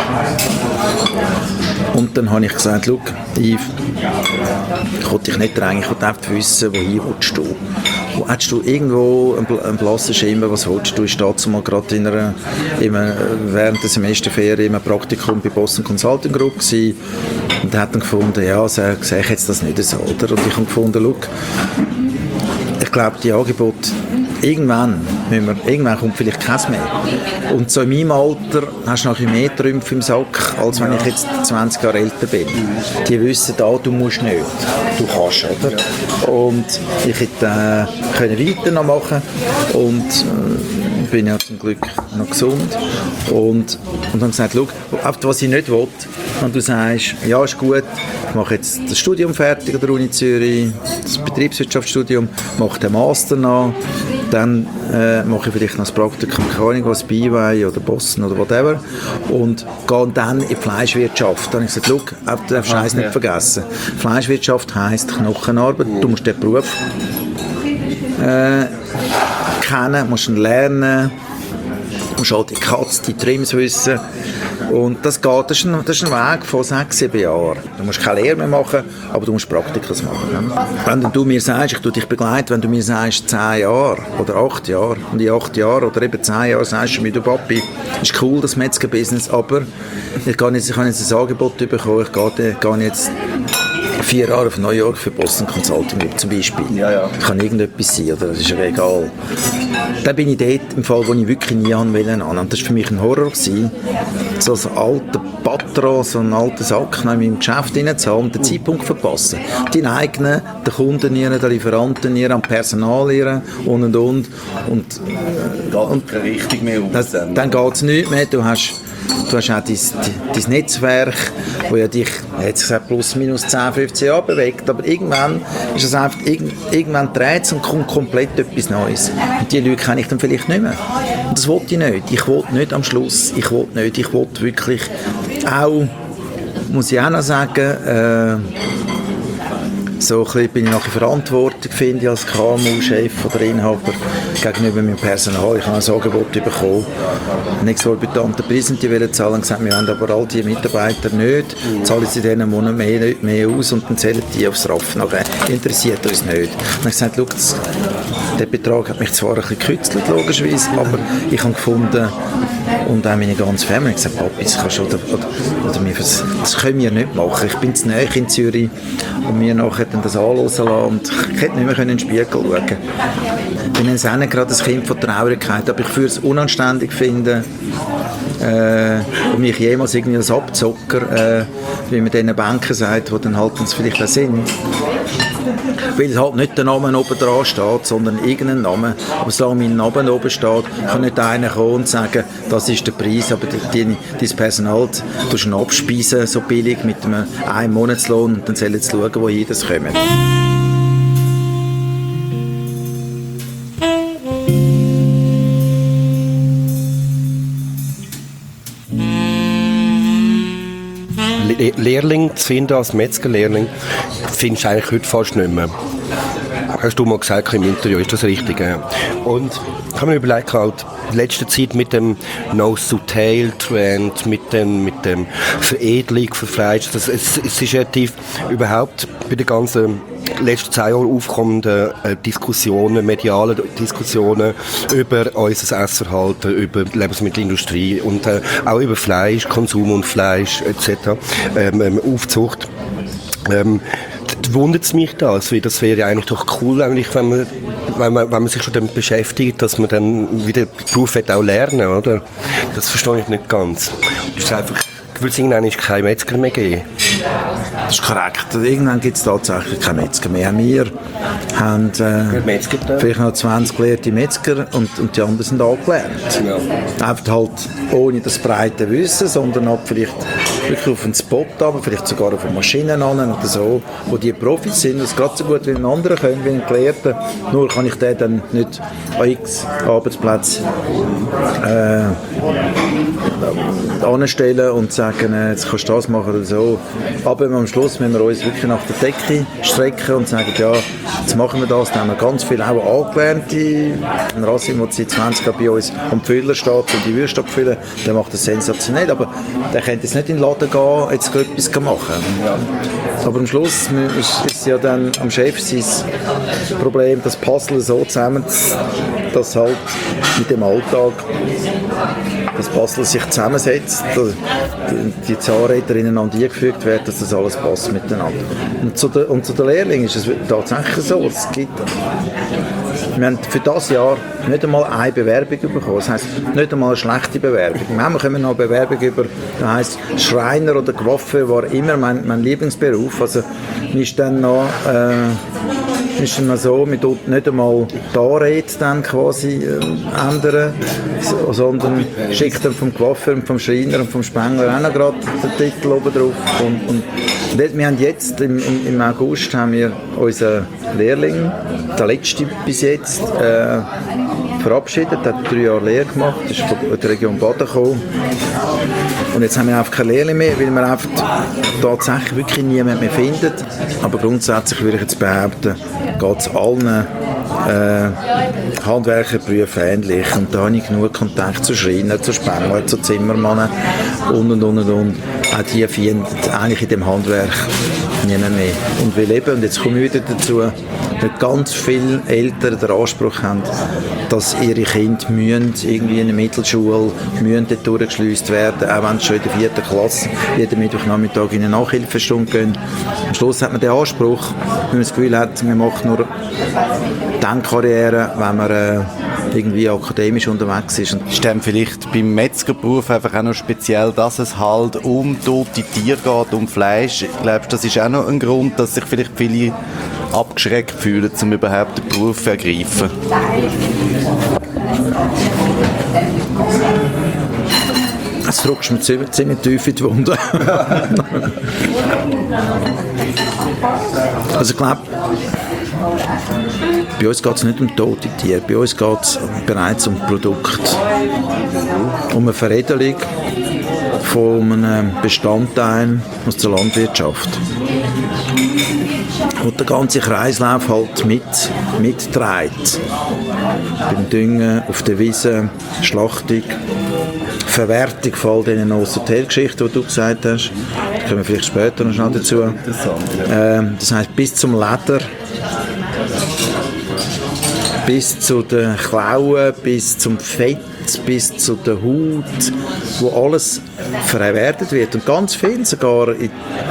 Und dann habe ich gesagt, schau, Yves, ich wollte dich nicht drängen, ich wollte einfach wissen, wohin willst du? Hättest du irgendwo einen blassen Schimmer, was willst du? Ich war dazu mal gerade während der Semesterferien in einem Praktikum bei Boston Consulting Group gewesen, und hat dann gefunden, ja, sehe ich jetzt das nicht so, oder? Und ich habe gefunden, schau, ich glaube, die Angebote, irgendwann kommt vielleicht keins mehr. Und so in meinem Alter hast du nachher mehr Trümpfe im Sack, als wenn ich jetzt 20 Jahre älter bin. Die wissen, du musst nicht, du kannst, oder? Und ich hätte weiter noch machen und bin ja zum Glück noch gesund. Und dann gesagt, schau, was ich nicht will, und du sagst, ja, ist gut, ich mache jetzt das Studium fertig an der Uni Zürich, das Betriebswirtschaftsstudium, mache den Master noch, dann mache ich vielleicht noch das Praktikum, keine Ahnung was, bei EY oder Boston oder whatever, und gehe dann in die Fleischwirtschaft. Dann habe ich gesagt, schau, du darfst eins nicht vergessen. Fleischwirtschaft heisst Knochenarbeit, du musst den Beruf kennen, musst ihn lernen, musst halt die Cuts, die Trims wissen. Und das ist ein Weg von 6, 7 Jahren. Du musst keine Lehre mehr machen, aber du musst Praktikas machen. Wenn du mir sagst, ich dich begleite, wenn du mir sagst 10 Jahre oder 8 Jahre, und in 8 Jahren oder eben 10 Jahren sagst du mir, du Papi, ist cool, das Metzger-Business, aber ich habe jetzt ein Angebot bekommen, ich gehe jetzt 4 Jahre auf New York für Boston Consulting Group zum Beispiel. Ja. Kann irgendetwas sein, oder? Das ist ja egal. Dann bin ich dort im Fall, wo ich wirklich nie wollte. Und das war für mich ein Horror gewesen, so ein alter Patron, so einen alten Sack in meinem Geschäft reinzuhaben und den Zeitpunkt verpassen. Den eigenen, den Kunden ihren, den Lieferanten ihren, am Personal ihren und. Und keine Richtung mehr aus. Dann geht es nicht mehr. Du hast auch dein Netzwerk, das ja dich, jetzt gesagt, plus minus 10, 15 Jahre bewegt, aber irgendwann ist es einfach, irgendwann dreht es und kommt komplett etwas Neues. Und die Leute kenne ich dann vielleicht nicht mehr. Und das wollte ich nicht. Ich wollte nicht am Schluss, ich wollte wirklich auch, muss ich auch noch sagen, so ein bisschen bin ich nachher Verantwortung, finde ich, als KMU-Chef oder Inhaber gegenüber meinem Personal. Ich habe ein Angebot bekommen, einen exorbitanten Preis, die wollen zahlen, und gesagt, wir haben aber all die Mitarbeiter nicht, zahlen sie diesen Monat mehr aus und dann zählen die aufs Raff. Nachher interessiert uns nicht. Und dann habe ich gesagt, schau, der Betrag hat mich zwar ein bisschen gekützelt, logischerweise, aber ich habe gefunden, und auch meine ganze Familie hat gesagt, Papi, das können wir nicht machen. Ich bin zu nahe in Zürich und wir nachher dann das anhören lassen und ich hätte nicht mehr in den Spiegel schauen. Ich bin jetzt auch nicht gerade ein Kind von Traurigkeit, aber ich würde es unanständig finden, und mich jemals irgendwie als Abzocker, wie man diesen Banken sagt, die dann halt vielleicht auch sind. Weil halt nicht der Name oben dran steht, sondern irgendein Name. Aber solange mein Name oben steht, kann nicht einer kommen und sagen, das ist der Preis, aber dein Personal tust du abspeisen, so billig, mit einem Monatslohn, und dann sollen sie schauen, wohin das kommt. Lehrling zu finden, als Metzgerlehrling, findest du eigentlich heute fast nicht mehr. Hast du mal gesagt im Interview, ist das richtig? Ja. Und ich habe mir überlegt, halt, in letzter Zeit mit dem Nose-to-Tail-Trend, mit dem Veredelung von Fleisch, es ist relativ überhaupt bei den ganzen letzten 10 Jahren aufkommenden Diskussionen, mediale Diskussionen über unser Essverhalten, über die Lebensmittelindustrie und auch über Fleisch, Konsum und Fleisch etc., Aufzucht. Wundert es mich das wäre eigentlich doch cool, eigentlich, wenn man sich schon damit beschäftigt, dass man dann wieder den Beruf auch lernen, oder? Das verstehe ich nicht ganz. Das ist einfach, ich würde sagen, eigentlich kein Metzger mehr geben. Das ist korrekt. Irgendwann gibt es tatsächlich keine Metzger mehr. Wir haben vielleicht noch 20 gelehrte Metzger und die anderen sind angelernt. Ja. Einfach halt ohne das breite Wissen, sondern halt vielleicht wirklich auf einen Spot, aber vielleicht sogar auf Maschinen an oder so, wo die Profis sind, das gerade so gut wie ein anderer können, wie ein Gelehrter. Nur kann ich den dann nicht an x Arbeitsplätzen anstellen und sagen, jetzt kannst du das machen oder so. Aber am Schluss müssen wir uns wirklich nach der Decke strecken und sagen, ja, jetzt machen wir das. Dann haben wir ganz viele auch Angelernte. Ein Rasim, der seit 20 Jahren bei uns am Füller steht und die Würste abfüllen, der macht das sensationell. Aber der könnte jetzt nicht in den Laden gehen, jetzt etwas machen. Aber am Schluss ist es ja dann am Chef sein Problem, das Puzzle so zusammen, dass halt mit dem Alltag das Puzzle sich zusammensetzt, die Zahnräder ineinander eingefügt werden, dass das alles passt miteinander. Und zu den Lehrlingen ist es tatsächlich so, wir haben für das Jahr nicht einmal eine Bewerbung bekommen. Das heisst, nicht einmal eine schlechte Bewerbung. Manchmal kommen noch eine Bewerbung über, das heisst, Schreiner oder Coiffeur war immer mein Lieblingsberuf. Also, mir ist dann noch ist dann so, man tut nicht einmal die Anrede dann quasi ändern, sondern schickt dann vom Coiffeur und vom Schreiner und vom Spengler auch noch gerade den Titel oben drauf. Und wir haben jetzt, im August, haben wir unseren Lehrling, der letzte bis jetzt, verabschiedet, hat 3 Jahre Lehre gemacht, ist von der Region Baden gekommen. Und jetzt haben wir einfach keine Lehrling mehr, weil wir einfach tatsächlich wirklich niemanden mehr finden. Aber grundsätzlich würde ich jetzt behaupten, geht es allen Handwerkerberufen ähnlich. Und da habe ich genug Kontakt zu Schreiner, zu Spengler, zu Zimmermannen und. Auch die finden eigentlich in dem Handwerk niemand mehr. Und wir leben, und jetzt komme ich wieder dazu, dass ganz viele Eltern den Anspruch haben, dass ihre Kinder irgendwie in der Mittelschule dort durchgeschleust werden, auch wenn sie schon in der 4. Klasse jeden Mittwochnachmittag in eine Nachhilfestunde gehen. Am Schluss hat man den Anspruch, wenn man das Gefühl hat, man macht nur Denkkarriere, wenn man irgendwie akademisch unterwegs ist. Ist dann vielleicht beim Metzgerberuf einfach auch noch speziell, dass es halt um tote Tiere geht, um Fleisch? Ich glaube, das ist auch noch ein Grund, dass sich vielleicht viele abgeschreckt fühlen, um überhaupt den Beruf zu ergreifen. Das drückst du mir ziemlich tief in die Wunde. Also ich glaube, bei uns geht es nicht um tote Tiere, bei uns geht es bereits um Produkt, um eine Veredelung von einem Bestandteil aus der Landwirtschaft. Und der ganze Kreislauf halt mitträgt. Beim Düngen, auf der Wiese, Schlachtung, Verwertung von all diesen Nose-to-Tail-Geschichten, die du gesagt hast. Da kommen wir vielleicht später noch schnell dazu. Das heisst, bis zum Leder, bis zu den Klauen, bis zum Fett, bis zu der Haut, wo alles verwertet wird. Und ganz viel sogar in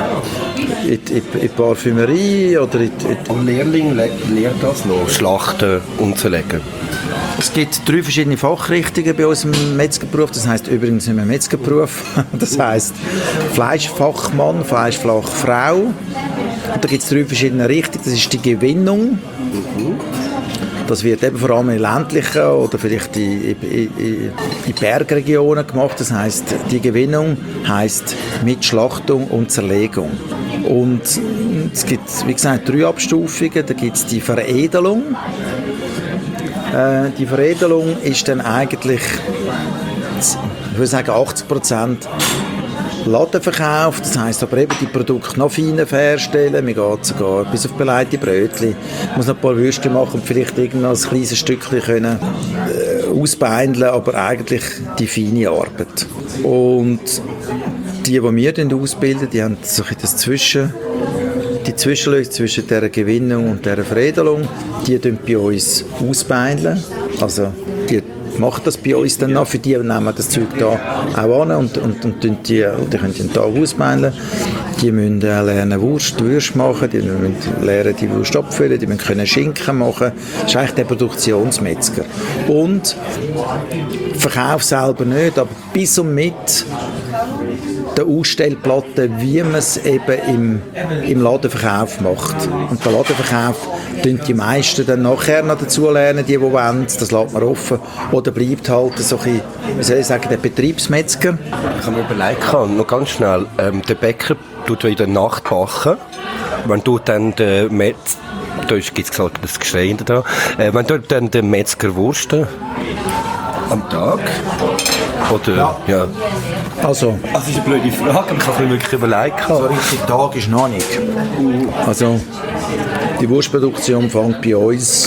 Parfümerie oder Ein Lehrling lernt das noch, Schlachten umzulegen. Es gibt 3 verschiedene Fachrichtungen bei uns im Metzgerberuf. Das heisst übrigens nicht mehr Metzgerberuf. Das heisst Fleischfachmann, Fleischfachfrau. Und da gibt es 3 verschiedene Richtungen. Das ist die Gewinnung. Das wird eben vor allem in ländlichen oder vielleicht in Bergregionen gemacht. Das heisst, die Gewinnung heisst mit Schlachtung und Zerlegung. Und es gibt, wie gesagt, 3 Abstufungen. Da gibt es die Veredelung. Die Veredelung ist dann eigentlich, ich würde sagen, 80% Ladenverkauf, das heisst aber eben die Produkte noch feiner herstellen. Man geht sogar bis auf belegte Brötchen, muss noch ein paar Würste machen und vielleicht irgendwann ein kleines Stückchen können ausbeindeln, aber eigentlich die feine Arbeit. Und die wir ausbilden, die haben so die Zwischenlösung zwischen der Gewinnung und der Veredelung, die bei uns ausbeindeln. Also die machen das bei uns dann noch, für die nehmen wir das Zeug da auch an und die können den Tag ausbeindeln. Die müssen lernen Würste machen, die müssen lernen die Wurst abfüllen, die müssen können Schinken machen. Das ist eigentlich der Produktionsmetzger. Und Verkauf selber nicht, aber bis und mit der Ausstellplatte, wie man es eben im Ladenverkauf macht. Und der Ladenverkauf tun die meisten dann nachher noch dazu lernen, die wollen, das lässt man offen. Oder bleibt halt so ein bisschen, wie soll ich sagen, der Betriebsmetzger. Ich habe mir überlegt, noch ganz schnell, der Bäcker tut in der Nacht backen. Wenn du dann der Metzger, da gibt es gesagt, das Geschrei da, wenn du dann der Metzger Wursten am Tag, oder, ja. Also, Das ist eine blöde Frage, ich habe mir wirklich überlegt. so richtig Tag ist noch nicht. Also, die Wurstproduktion fängt bei uns,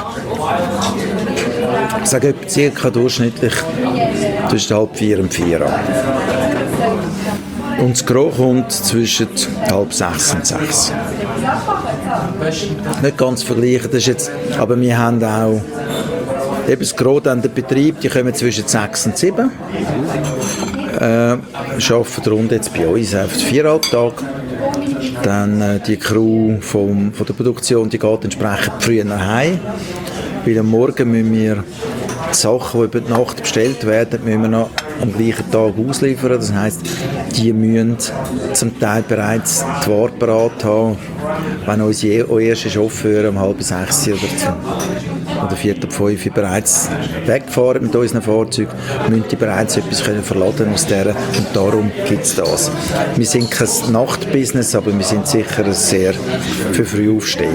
ich sage circa durchschnittlich zwischen 3:30 und 4 an. Und das Gros kommt zwischen 5:30 und 6. Nicht ganz vergleichen, das ist jetzt, aber wir haben auch eben das Gros an den Betrieb, die kommen zwischen 6 und 7. Arbeiten rund jetzt bei uns auf 4,5 Tage. Dann die Crew von der Produktion, die geht entsprechend früher nach Hause. Weil am Morgen müssen wir die Sachen, die über die Nacht bestellt werden, müssen wir noch am gleichen Tag ausliefern. Das heisst, die müssen zum Teil bereits die Ware parat haben, wenn unsere erste Chauffeur um 5:30 oder 4:05 bereits wegfahren mit unseren Fahrzeugen, müssen die bereits etwas verladen aus dieser, und darum gibt es das. Wir sind kein Nachtbusiness, aber wir sind sicher sehr für Frühaufsteher.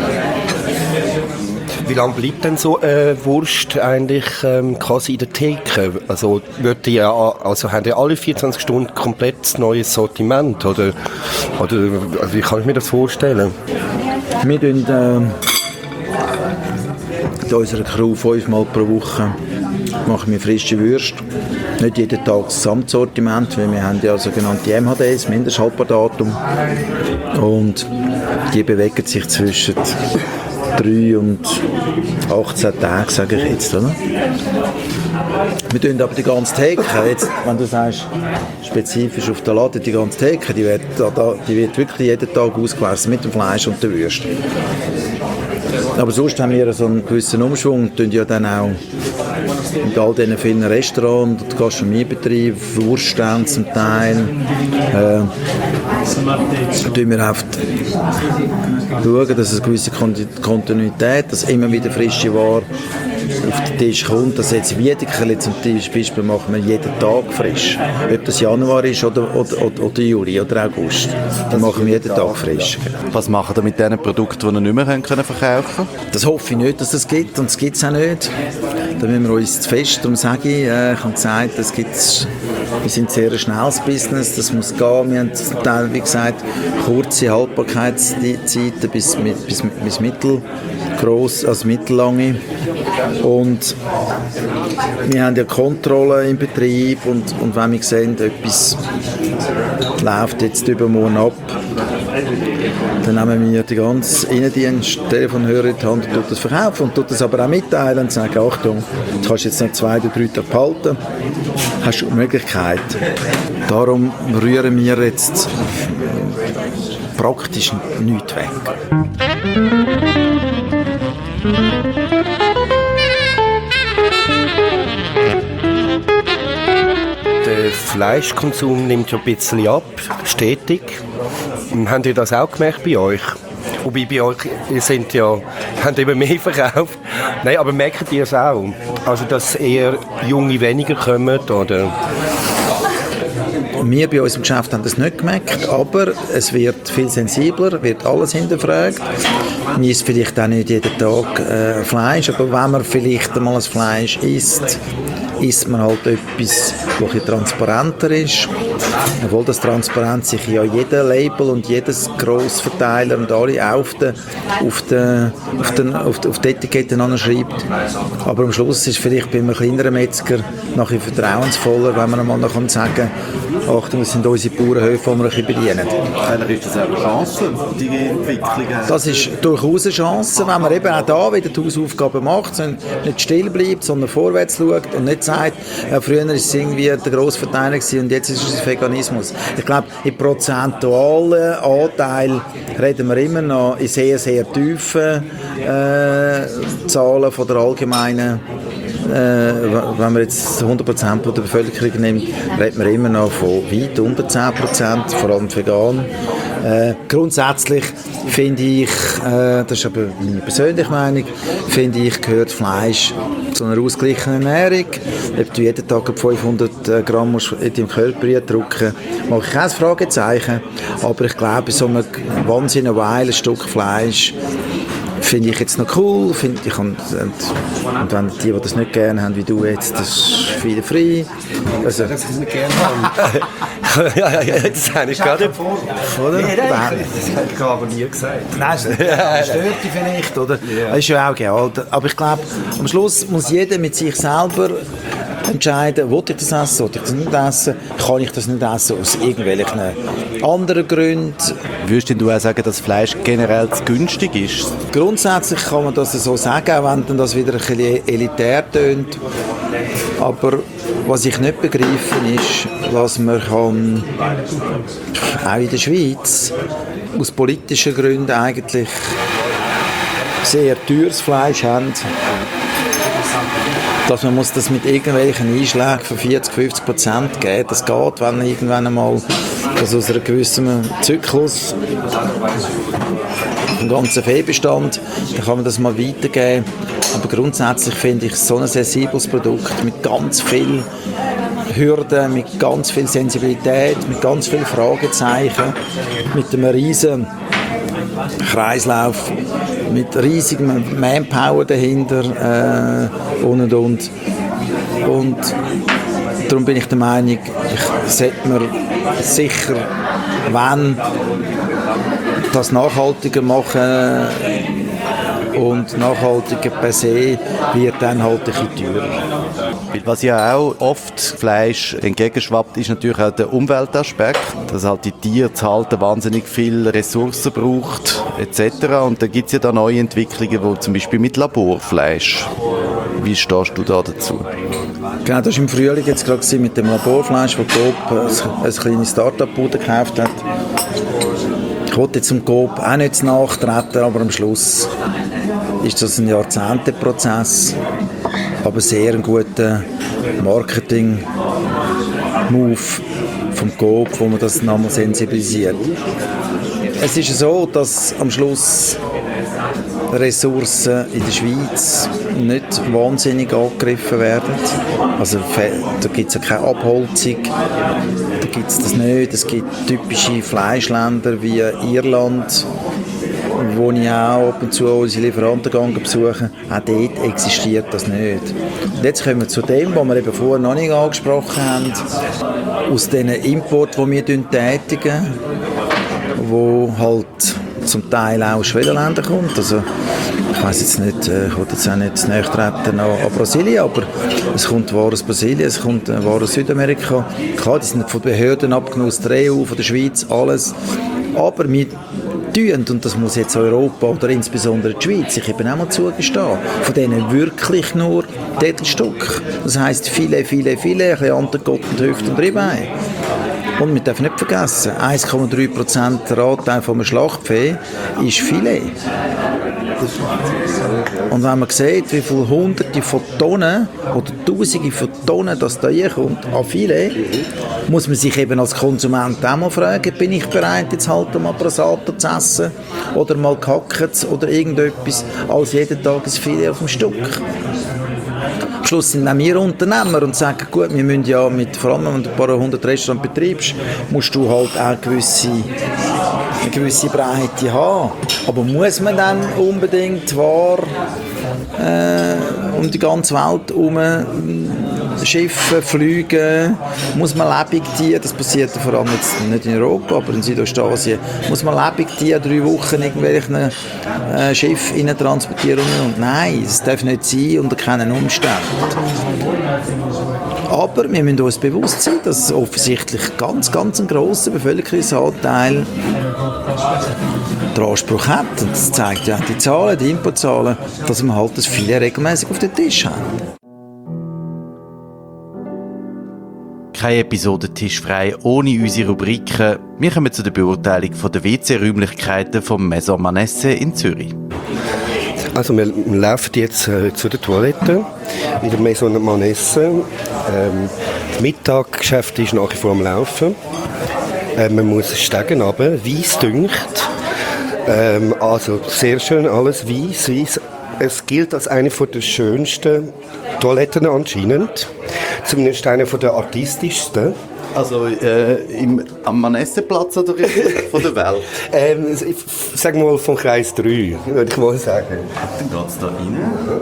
Wie lange bleibt denn so eine Wurst eigentlich quasi in der Theke? Also, haben die alle 24 Stunden komplett neues Sortiment? Oder also wie kann ich mir das vorstellen? Wir tun in unserer Crew 5-mal pro Woche machen wir frische Würste. Nicht jeden Tag das Gesamtsortiment, weil wir haben ja sogenannte MHDs, Mindesthaltbardatum. Und die bewegen sich zwischen 3 und 18 Tage, sage ich jetzt, oder? Wir tun aber die ganze Theke, jetzt, wenn du sagst, spezifisch auf der Laden, die ganze Theke, die wird wirklich jeden Tag ausgewaschen mit dem Fleisch und der Würste. Aber sonst haben wir so einen gewissen Umschwung und tun ja dann auch mit all diesen vielen Restaurants und Gastronomiebetrieben, Wurststände zum Teil, tun wir oft schauen, dass es eine gewisse Kontinuität, dass immer wieder frische Ware auf den Tisch kommt. Also jetzt Wiedekerli zum Beispiel machen wir jeden Tag frisch. Ob das Januar ist oder Juli oder August, dann machen wir jeden Tag frisch. Was machen ihr mit diesen Produkten, die ihr nicht mehr verkaufen können? Das hoffe ich nicht, dass es gibt, und es gibt es auch nicht. Da müssen wir uns zu fest, darum sage ich habe gesagt, wir sind sehr ein schnelles Business, das muss gehen. Wir haben zum Teil, wie gesagt, kurze Haltbarkeitszeiten bis mittelgross, also mittellange. Und wir haben ja Kontrolle im Betrieb, und wenn wir sehen, etwas läuft jetzt übermorgen ab, dann nehmen wir die ganze Innendienst-Telefonhörer in die Hand und tut das verkaufen und tut das aber auch mitteilen und sagen, Achtung, du kannst jetzt noch 2 oder 3 Tage behalten, hast du die Möglichkeit. Darum rühren wir jetzt praktisch nichts weg. Der Fleischkonsum nimmt ja ein bisschen ab, stetig. Habt ihr das auch gemerkt bei euch? Wobei bei euch, habt immer mehr verkauft. Nein, aber merkt ihr es auch? Also, dass eher Junge weniger kommen, oder? Wir bei uns im Geschäft haben das nicht gemerkt, aber es wird viel sensibler, wird alles hinterfragt. Man isst vielleicht auch nicht jeden Tag Fleisch, aber wenn man vielleicht einmal ein Fleisch isst man halt etwas, das ein bisschen transparenter ist. Obwohl das transparent sich ja jeder Label und jedes Grossverteiler und alle auf die Etiketten anschreibt. Aber am Schluss ist vielleicht bei einem kleineren Metzger nachher vertrauensvoller, wenn man einmal noch sagen kann, Achtung, das sind unsere Bauernhöfe, die wir ein bisschen bedienen. Ist das auch eine Chance, die Entwicklung? Das ist durchaus eine Chance, wenn man eben auch da wieder die Hausaufgaben macht, nicht still bleibt, sondern vorwärts schaut und nicht sagt, ja, früher war es irgendwie der Grossverteiler und jetzt ist es Veganismus. Ich glaube, im prozentualen Anteil reden wir immer noch in sehr, sehr tiefen Zahlen von der allgemeinen. Wenn man jetzt 100% der Bevölkerung nimmt, redet man immer noch von weit unter 10%, vor allem vegan. Grundsätzlich finde ich, das ist aber meine persönliche Meinung, finde ich, gehört Fleisch zu einer ausgeglichenen Ernährung. Ob du jeden Tag 500 Gramm in deinem Körper drücken, mache ich kein Fragezeichen. Aber ich glaube, so ein wahnsinnig ein Stück Fleisch finde ich jetzt noch cool, und wenn die das nicht gerne haben, wie du jetzt, das ist viel frei. Also, Das ist nicht gerne haben. ja, das habe ich gerade oder? Das habe ich aber nie gesagt. Nein, das stört dich vielleicht, oder? Das ist ja auch geil. Aber ich glaube, am Schluss muss jeder mit sich selber entscheiden, will ich das essen, will ich das nicht essen, kann ich das nicht essen aus irgendwelchen anderen Gründen. Würdest du auch sagen, dass Fleisch generell zu günstig ist? Grundsätzlich kann man das so sagen, auch wenn dann das wieder ein bisschen elitär tönt. Aber was ich nicht begreife, ist, was man kann, auch in der Schweiz, aus politischen Gründen eigentlich sehr teures Fleisch haben, dass man muss das mit irgendwelchen Einschlägen von 40-50% geben. Das geht, wenn irgendwann einmal also aus einem gewissen Zyklus im ganzen Viehbestand, dann kann man das mal weitergeben. Aber grundsätzlich finde ich so ein sensibles Produkt mit ganz viel Hürden, mit ganz viel Sensibilität, mit ganz viel Fragezeichen, mit einem riesen Kreislauf, mit riesigem Manpower dahinter und. Und darum bin ich der Meinung, ich sollte mir sicher, wenn das nachhaltiger machen und nachhaltiger per se wird dann halt ein bisschen teurer. Was ja auch oft Fleisch entgegenschwappt, ist natürlich auch der Umweltaspekt, dass halt die Tiere zu halten wahnsinnig viel Ressourcen braucht etc. Und da gibt es ja da neue Entwicklungen, wo zum Beispiel mit Laborfleisch. Wie stehst du da dazu? Genau, das war im Frühling jetzt gerade mit dem Laborfleisch, das Coop ein kleines Start-up-Bude gekauft hat. Ich wollte jetzt dem Coop auch nicht nachtreten, aber am Schluss ist das ein Jahrzehnteprozess, aber sehr ein guter Marketing-Move vom Coop, wo man das nochmal sensibilisiert. Es ist so, dass am Schluss Ressourcen in der Schweiz nicht wahnsinnig angegriffen werden. Also da gibt es ja keine Abholzung, da gibt es das nicht. Es gibt typische Fleischländer wie Irland, wo ich auch ab und zu unsere Lieferanten besuche. Auch dort existiert das nicht. Und jetzt kommen wir zu dem, was wir eben vorher noch nicht angesprochen haben, aus diesen Importen, die wir tätigen, wo halt zum Teil auch aus Schwellenländern kommt. Also, ich weiss jetzt nicht, ich will jetzt auch nicht näher treten an Brasilien, aber es kommt Ware aus Brasilien, es kommt Ware aus Südamerika. Klar, die sind von den Behörden abgenommen, aus der EU, von der Schweiz, alles. Aber wir tun, und das muss jetzt Europa oder insbesondere die Schweiz sich eben auch mal zugestehen, von denen wirklich nur Stück. Das heisst Filet, ein bisschen Antergott und Hüfte und Ribeye. Und wir dürfen nicht vergessen, 1,3% der Anteil von einem Schlachtvieh ist Filet. Und wenn man sieht, wie viele Hunderte von Tonnen oder Tausende von Tonnen das da kommt an Filet, muss man sich eben als Konsument auch mal fragen, bin ich bereit, jetzt halt mal Brasato zu essen oder mal Kackets oder irgendetwas, als jeden Tag ein Filet auf dem Stück. Am Schluss sind auch wir Unternehmer und sagen, gut, wir müssen ja vor allem, wenn du ein paar 100 Restaurants betreibst, musst du halt auch eine gewisse Breite haben. Aber muss man dann unbedingt um die ganze Welt herum Schiffe, Flüge, muss man lebendig dienen, das passiert vor allem jetzt nicht in Europa, aber in Südostasien, muss man lebendig dienen, 3 Wochen irgendwelchen Schiffen transportieren und nein, das darf nicht sein unter keinen Umständen. Aber wir müssen uns bewusst sein, dass offensichtlich ganz ein grosser Bevölkerungsanteil den Anspruch hat, und das zeigt ja die Zahlen, die Inputzahlen, dass wir halt das Filet regelmäßig auf den Tisch haben. Keine Episode tischfrei ohne unsere Rubriken. Wir kommen zu der Beurteilung der WC-Räumlichkeiten vom Maison Manesse in Zürich. Also wir laufen jetzt zu der Toilette in der Maison Manesse. Das Mittagsgeschäft ist nach wie vor am Laufen. Man muss Stegen runter, weiss dünkt. Also sehr schön, alles weiss. Es gilt als eine der schönsten Toiletten anscheinend. Zumindest eine der artistischsten. Also am Manesseplatz oder von der Welt? Sag mal vom Kreis 3, würde ich mal sagen. Dann geht es da rein.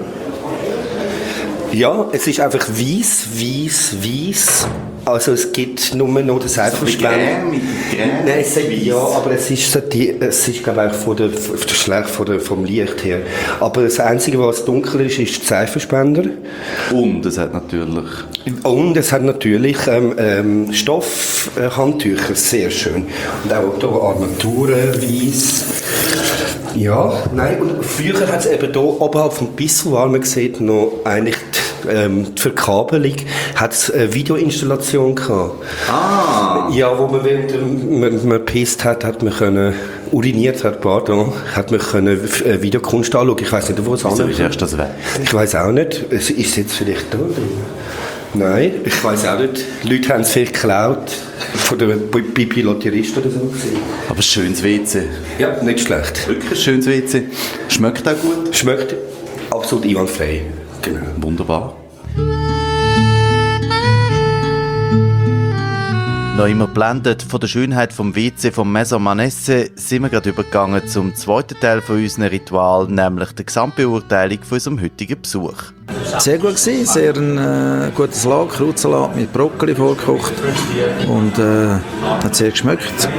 Ja, es ist einfach weiss. Also es gibt nur noch den Seifenspender. Nein, ja, aber es ist glaube ich vom Licht her. Aber das Einzige, was dunkel ist, ist der Seifenspender. Und es hat natürlich Stoffhandtücher, sehr schön. Und auch hier Armaturen, weiss. Ja, nein, und früher hat es eben hier oberhalb vom Pissoir, man sieht noch eigentlich die Verkabelung, hat es eine Videoinstallation gehabt. Ah! Ja, wo man, während man gepisst hat, hat man können, uriniert hat, pardon, hat man können Videokunst anschauen. Ich weiss nicht, wo es Wieso ist das weg? Ich weiss auch nicht. Ist es jetzt vielleicht da drin? Nein, ich weiss auch nicht. Die Leute haben es vielleicht geklaut. Von der Pipiloterist oder so gesehen. Aber ein schönes WC. Ja, nicht schlecht. Wirklich ein schönes WC. Schmeckt auch gut? Schmeckt absolut einwandfrei. Genau. Wunderbar. Noch immer blendet von der Schönheit vom WC vom Maison Manesse sind wir gerade übergegangen zum zweiten Teil von unserem Ritual, nämlich der Gesamtbeurteilung von unserem heutigen Besuch. Sehr gut gewesen, sehr ein guter Salat, Krautsalat mit Brokkoli vorgekocht und hat sehr geschmeckt.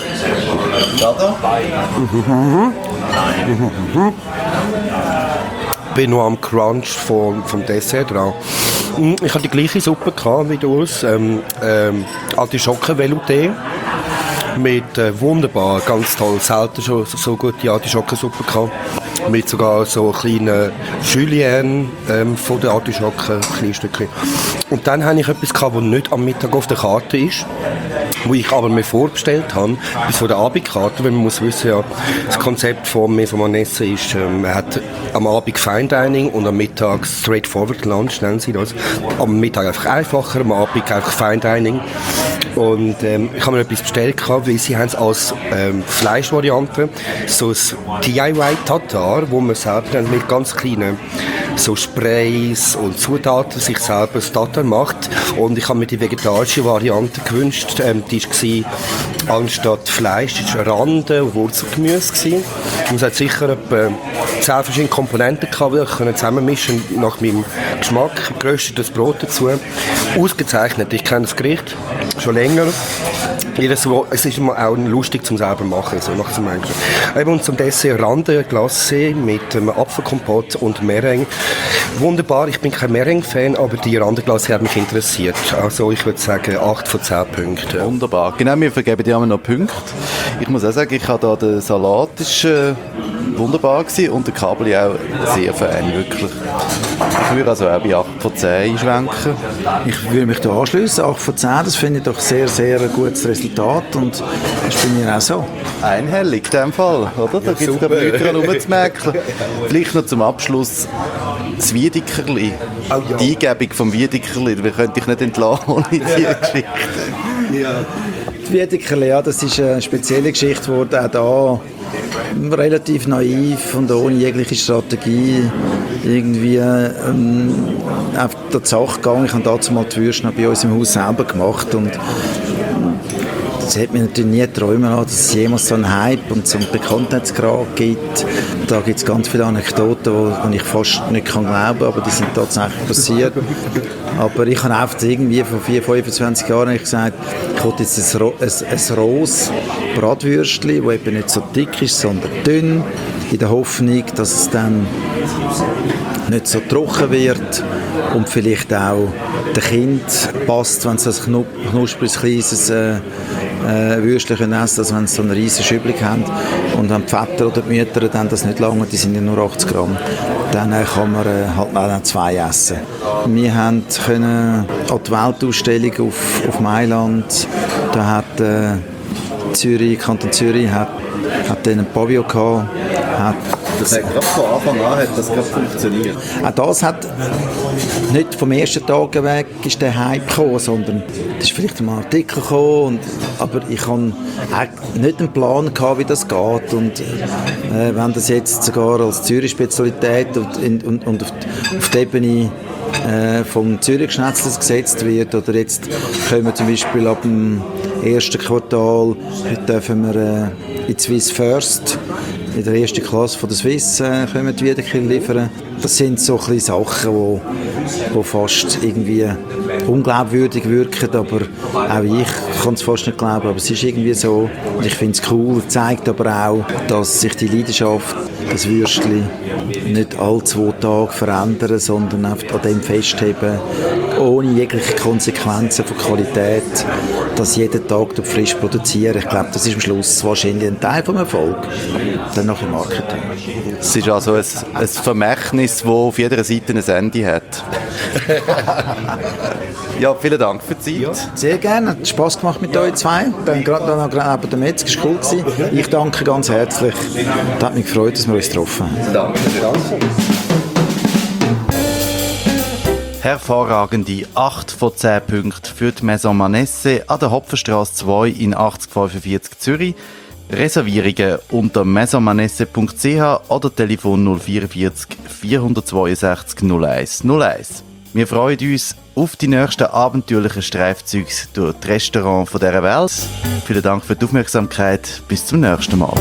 Ich bin noch am Crunch vom Dessert dran. Ich hatte die gleiche Suppe wie du. Artischocken-Velouté mit wunderbar, ganz toll, selten schon so gute Artischockensuppe gehabt. Mit sogar so kleinen Julienne von der Artischocken, kleine Stückchen. Und dann hatte ich etwas gehabt, das nicht am Mittag auf der Karte ist, wo ich aber mir vorbestellt habe, bis von der Abendkarte, weil man muss wissen, ja, das Konzept von Maison Manesse ist, man hat am Abend Fine Dining und am Mittag Straightforward Lunch, nennen sie das. Am Mittag einfach einfacher, am Abend einfach Fine Dining. Und ich habe mir etwas bestellt, weil sie haben es als Fleischvariante, so ein DIY-Tatar, wo man selber dann mit ganz kleinen so Sprays und Zutaten sich selber das Tatar macht. Und ich habe mir die vegetarische Variante gewünscht. Die war anstatt Fleisch, das war Rande und Wurzelgemüse. Und es hat sicher etwa 10 verschiedene Komponenten gehabt, die ich zusammenmischen nach meinem Geschmack. Geröstetes Brot dazu. Ausgezeichnet. Ich kenne das Gericht schon länger. Es ist immer auch lustig zum selber machen, so nach dem Menschen. Und zum Dessert Rande Glacé mit Apfelkompott und Meringue. Wunderbar, ich bin kein Meringue-Fan, aber die Rande Glacé hat mich interessiert. Also ich würde sagen 8 von 10 Punkten. Wunderbar. Genau, wir vergeben dir noch Punkte. Ich muss auch sagen, ich habe da den Salat, ist wunderbar gewesen und der Kabel auch sehr fein, wirklich. Ich würde also auch bei 8 von 10 einschwenken. Ich würde mich da anschliessen. 8 von 10, das finde ich doch sehr, sehr ein gutes Resultat und das ist bei mir auch so. Einhellig in dem Fall, oder? Da gibt es da nichts dran rumzumerken. Vielleicht noch zum Abschluss das Wiedekerli. Oh, ja. Die Eingebung vom Wiedekerli, wir können dich nicht entlassen ohne diese Geschichte. Ja. Wiedekerle, ja, das ist eine spezielle Geschichte geworden, auch da relativ naiv und ohne jegliche Strategie irgendwie auf die Sache gegangen. Ich habe dazu mal die Würste bei uns im Haus selber gemacht und das hätte mir natürlich nie träumen lassen, dass es jemals so einen Hype und so einen Bekanntheitsgrad gibt. Da gibt es ganz viele Anekdoten, die ich fast nicht glauben kann, aber die sind tatsächlich passiert. Aber ich habe einfach irgendwie vor 25 Jahren gesagt, ich wollte jetzt ein rohes Bratwürstchen, das eben nicht so dick ist, sondern dünn, in der Hoffnung, dass es dann nicht so trocken wird und vielleicht auch dem Kind passt, wenn es ein knuspriges, kleines Würstchen essen, als wenn sie so eine riesige Schübelung haben. Und wenn die Väter oder die Mütter dann das nicht lange, die sind ja nur 80 Gramm, dann kann man halt auch 2 essen. Wir können an die Weltausstellung auf Mailand, da hat Kanton Zürich hat einen Pavillon gehabt, Das hat gerade von Anfang an funktioniert. Auch das hat nicht vom ersten Tag weg ist der Hype gekommen, sondern es ist vielleicht mal ein Artikel gekommen, aber ich hatte nicht einen Plan gehabt, wie das geht. Und wenn das jetzt sogar als Zürich-Spezialität und auf die Ebene vom Zürich-Schnetzlers gesetzt wird, oder jetzt können wir zum Beispiel ab dem ersten Quartal, heute dürfen wir in Swiss First in der ersten Klasse von der Swiss können wir die Wiedekerle liefern. Das sind so kleine Sachen, die fast irgendwie unglaubwürdig wirken, aber auch ich kann es fast nicht glauben, aber es ist irgendwie so. Und ich finde es cool, zeigt aber auch, dass sich die Leidenschaft, das Würstchen, nicht alle 2 Tage verändern, sondern einfach an dem festheben, ohne jegliche Konsequenzen von Qualität, dass jeden Tag frisch produzieren. Ich glaube, das ist am Schluss wahrscheinlich ein Teil vom Erfolg. Dann noch im Marketing. Es ist also ein Vermächtnis, das auf jeder Seite ein Ende hat. Ja, vielen Dank für die Zeit. Ja, sehr gerne. Hat Spass gemacht mit euch zwei. Dann gerade noch neben der Metzger, ist cool gewesen. Ich danke ganz herzlich. Es hat mich gefreut, dass wir uns getroffen haben. Danke. Hervorragende 8 von 10 Punkten für die Maison Manesse an der Hopfenstrasse 2 in 8045 Zürich. Reservierungen unter maisonmanesse.ch oder Telefon 044 462 01 01. Wir freuen uns auf die nächsten abenteuerlichen Streifzüge durch die Restaurants dieser Welt. Vielen Dank für die Aufmerksamkeit. Bis zum nächsten Mal.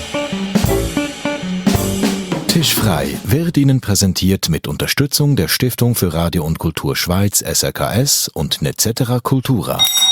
Tischfrei wird Ihnen präsentiert mit Unterstützung der Stiftung für Radio und Kultur Schweiz SRKS und Netzetera Cultura.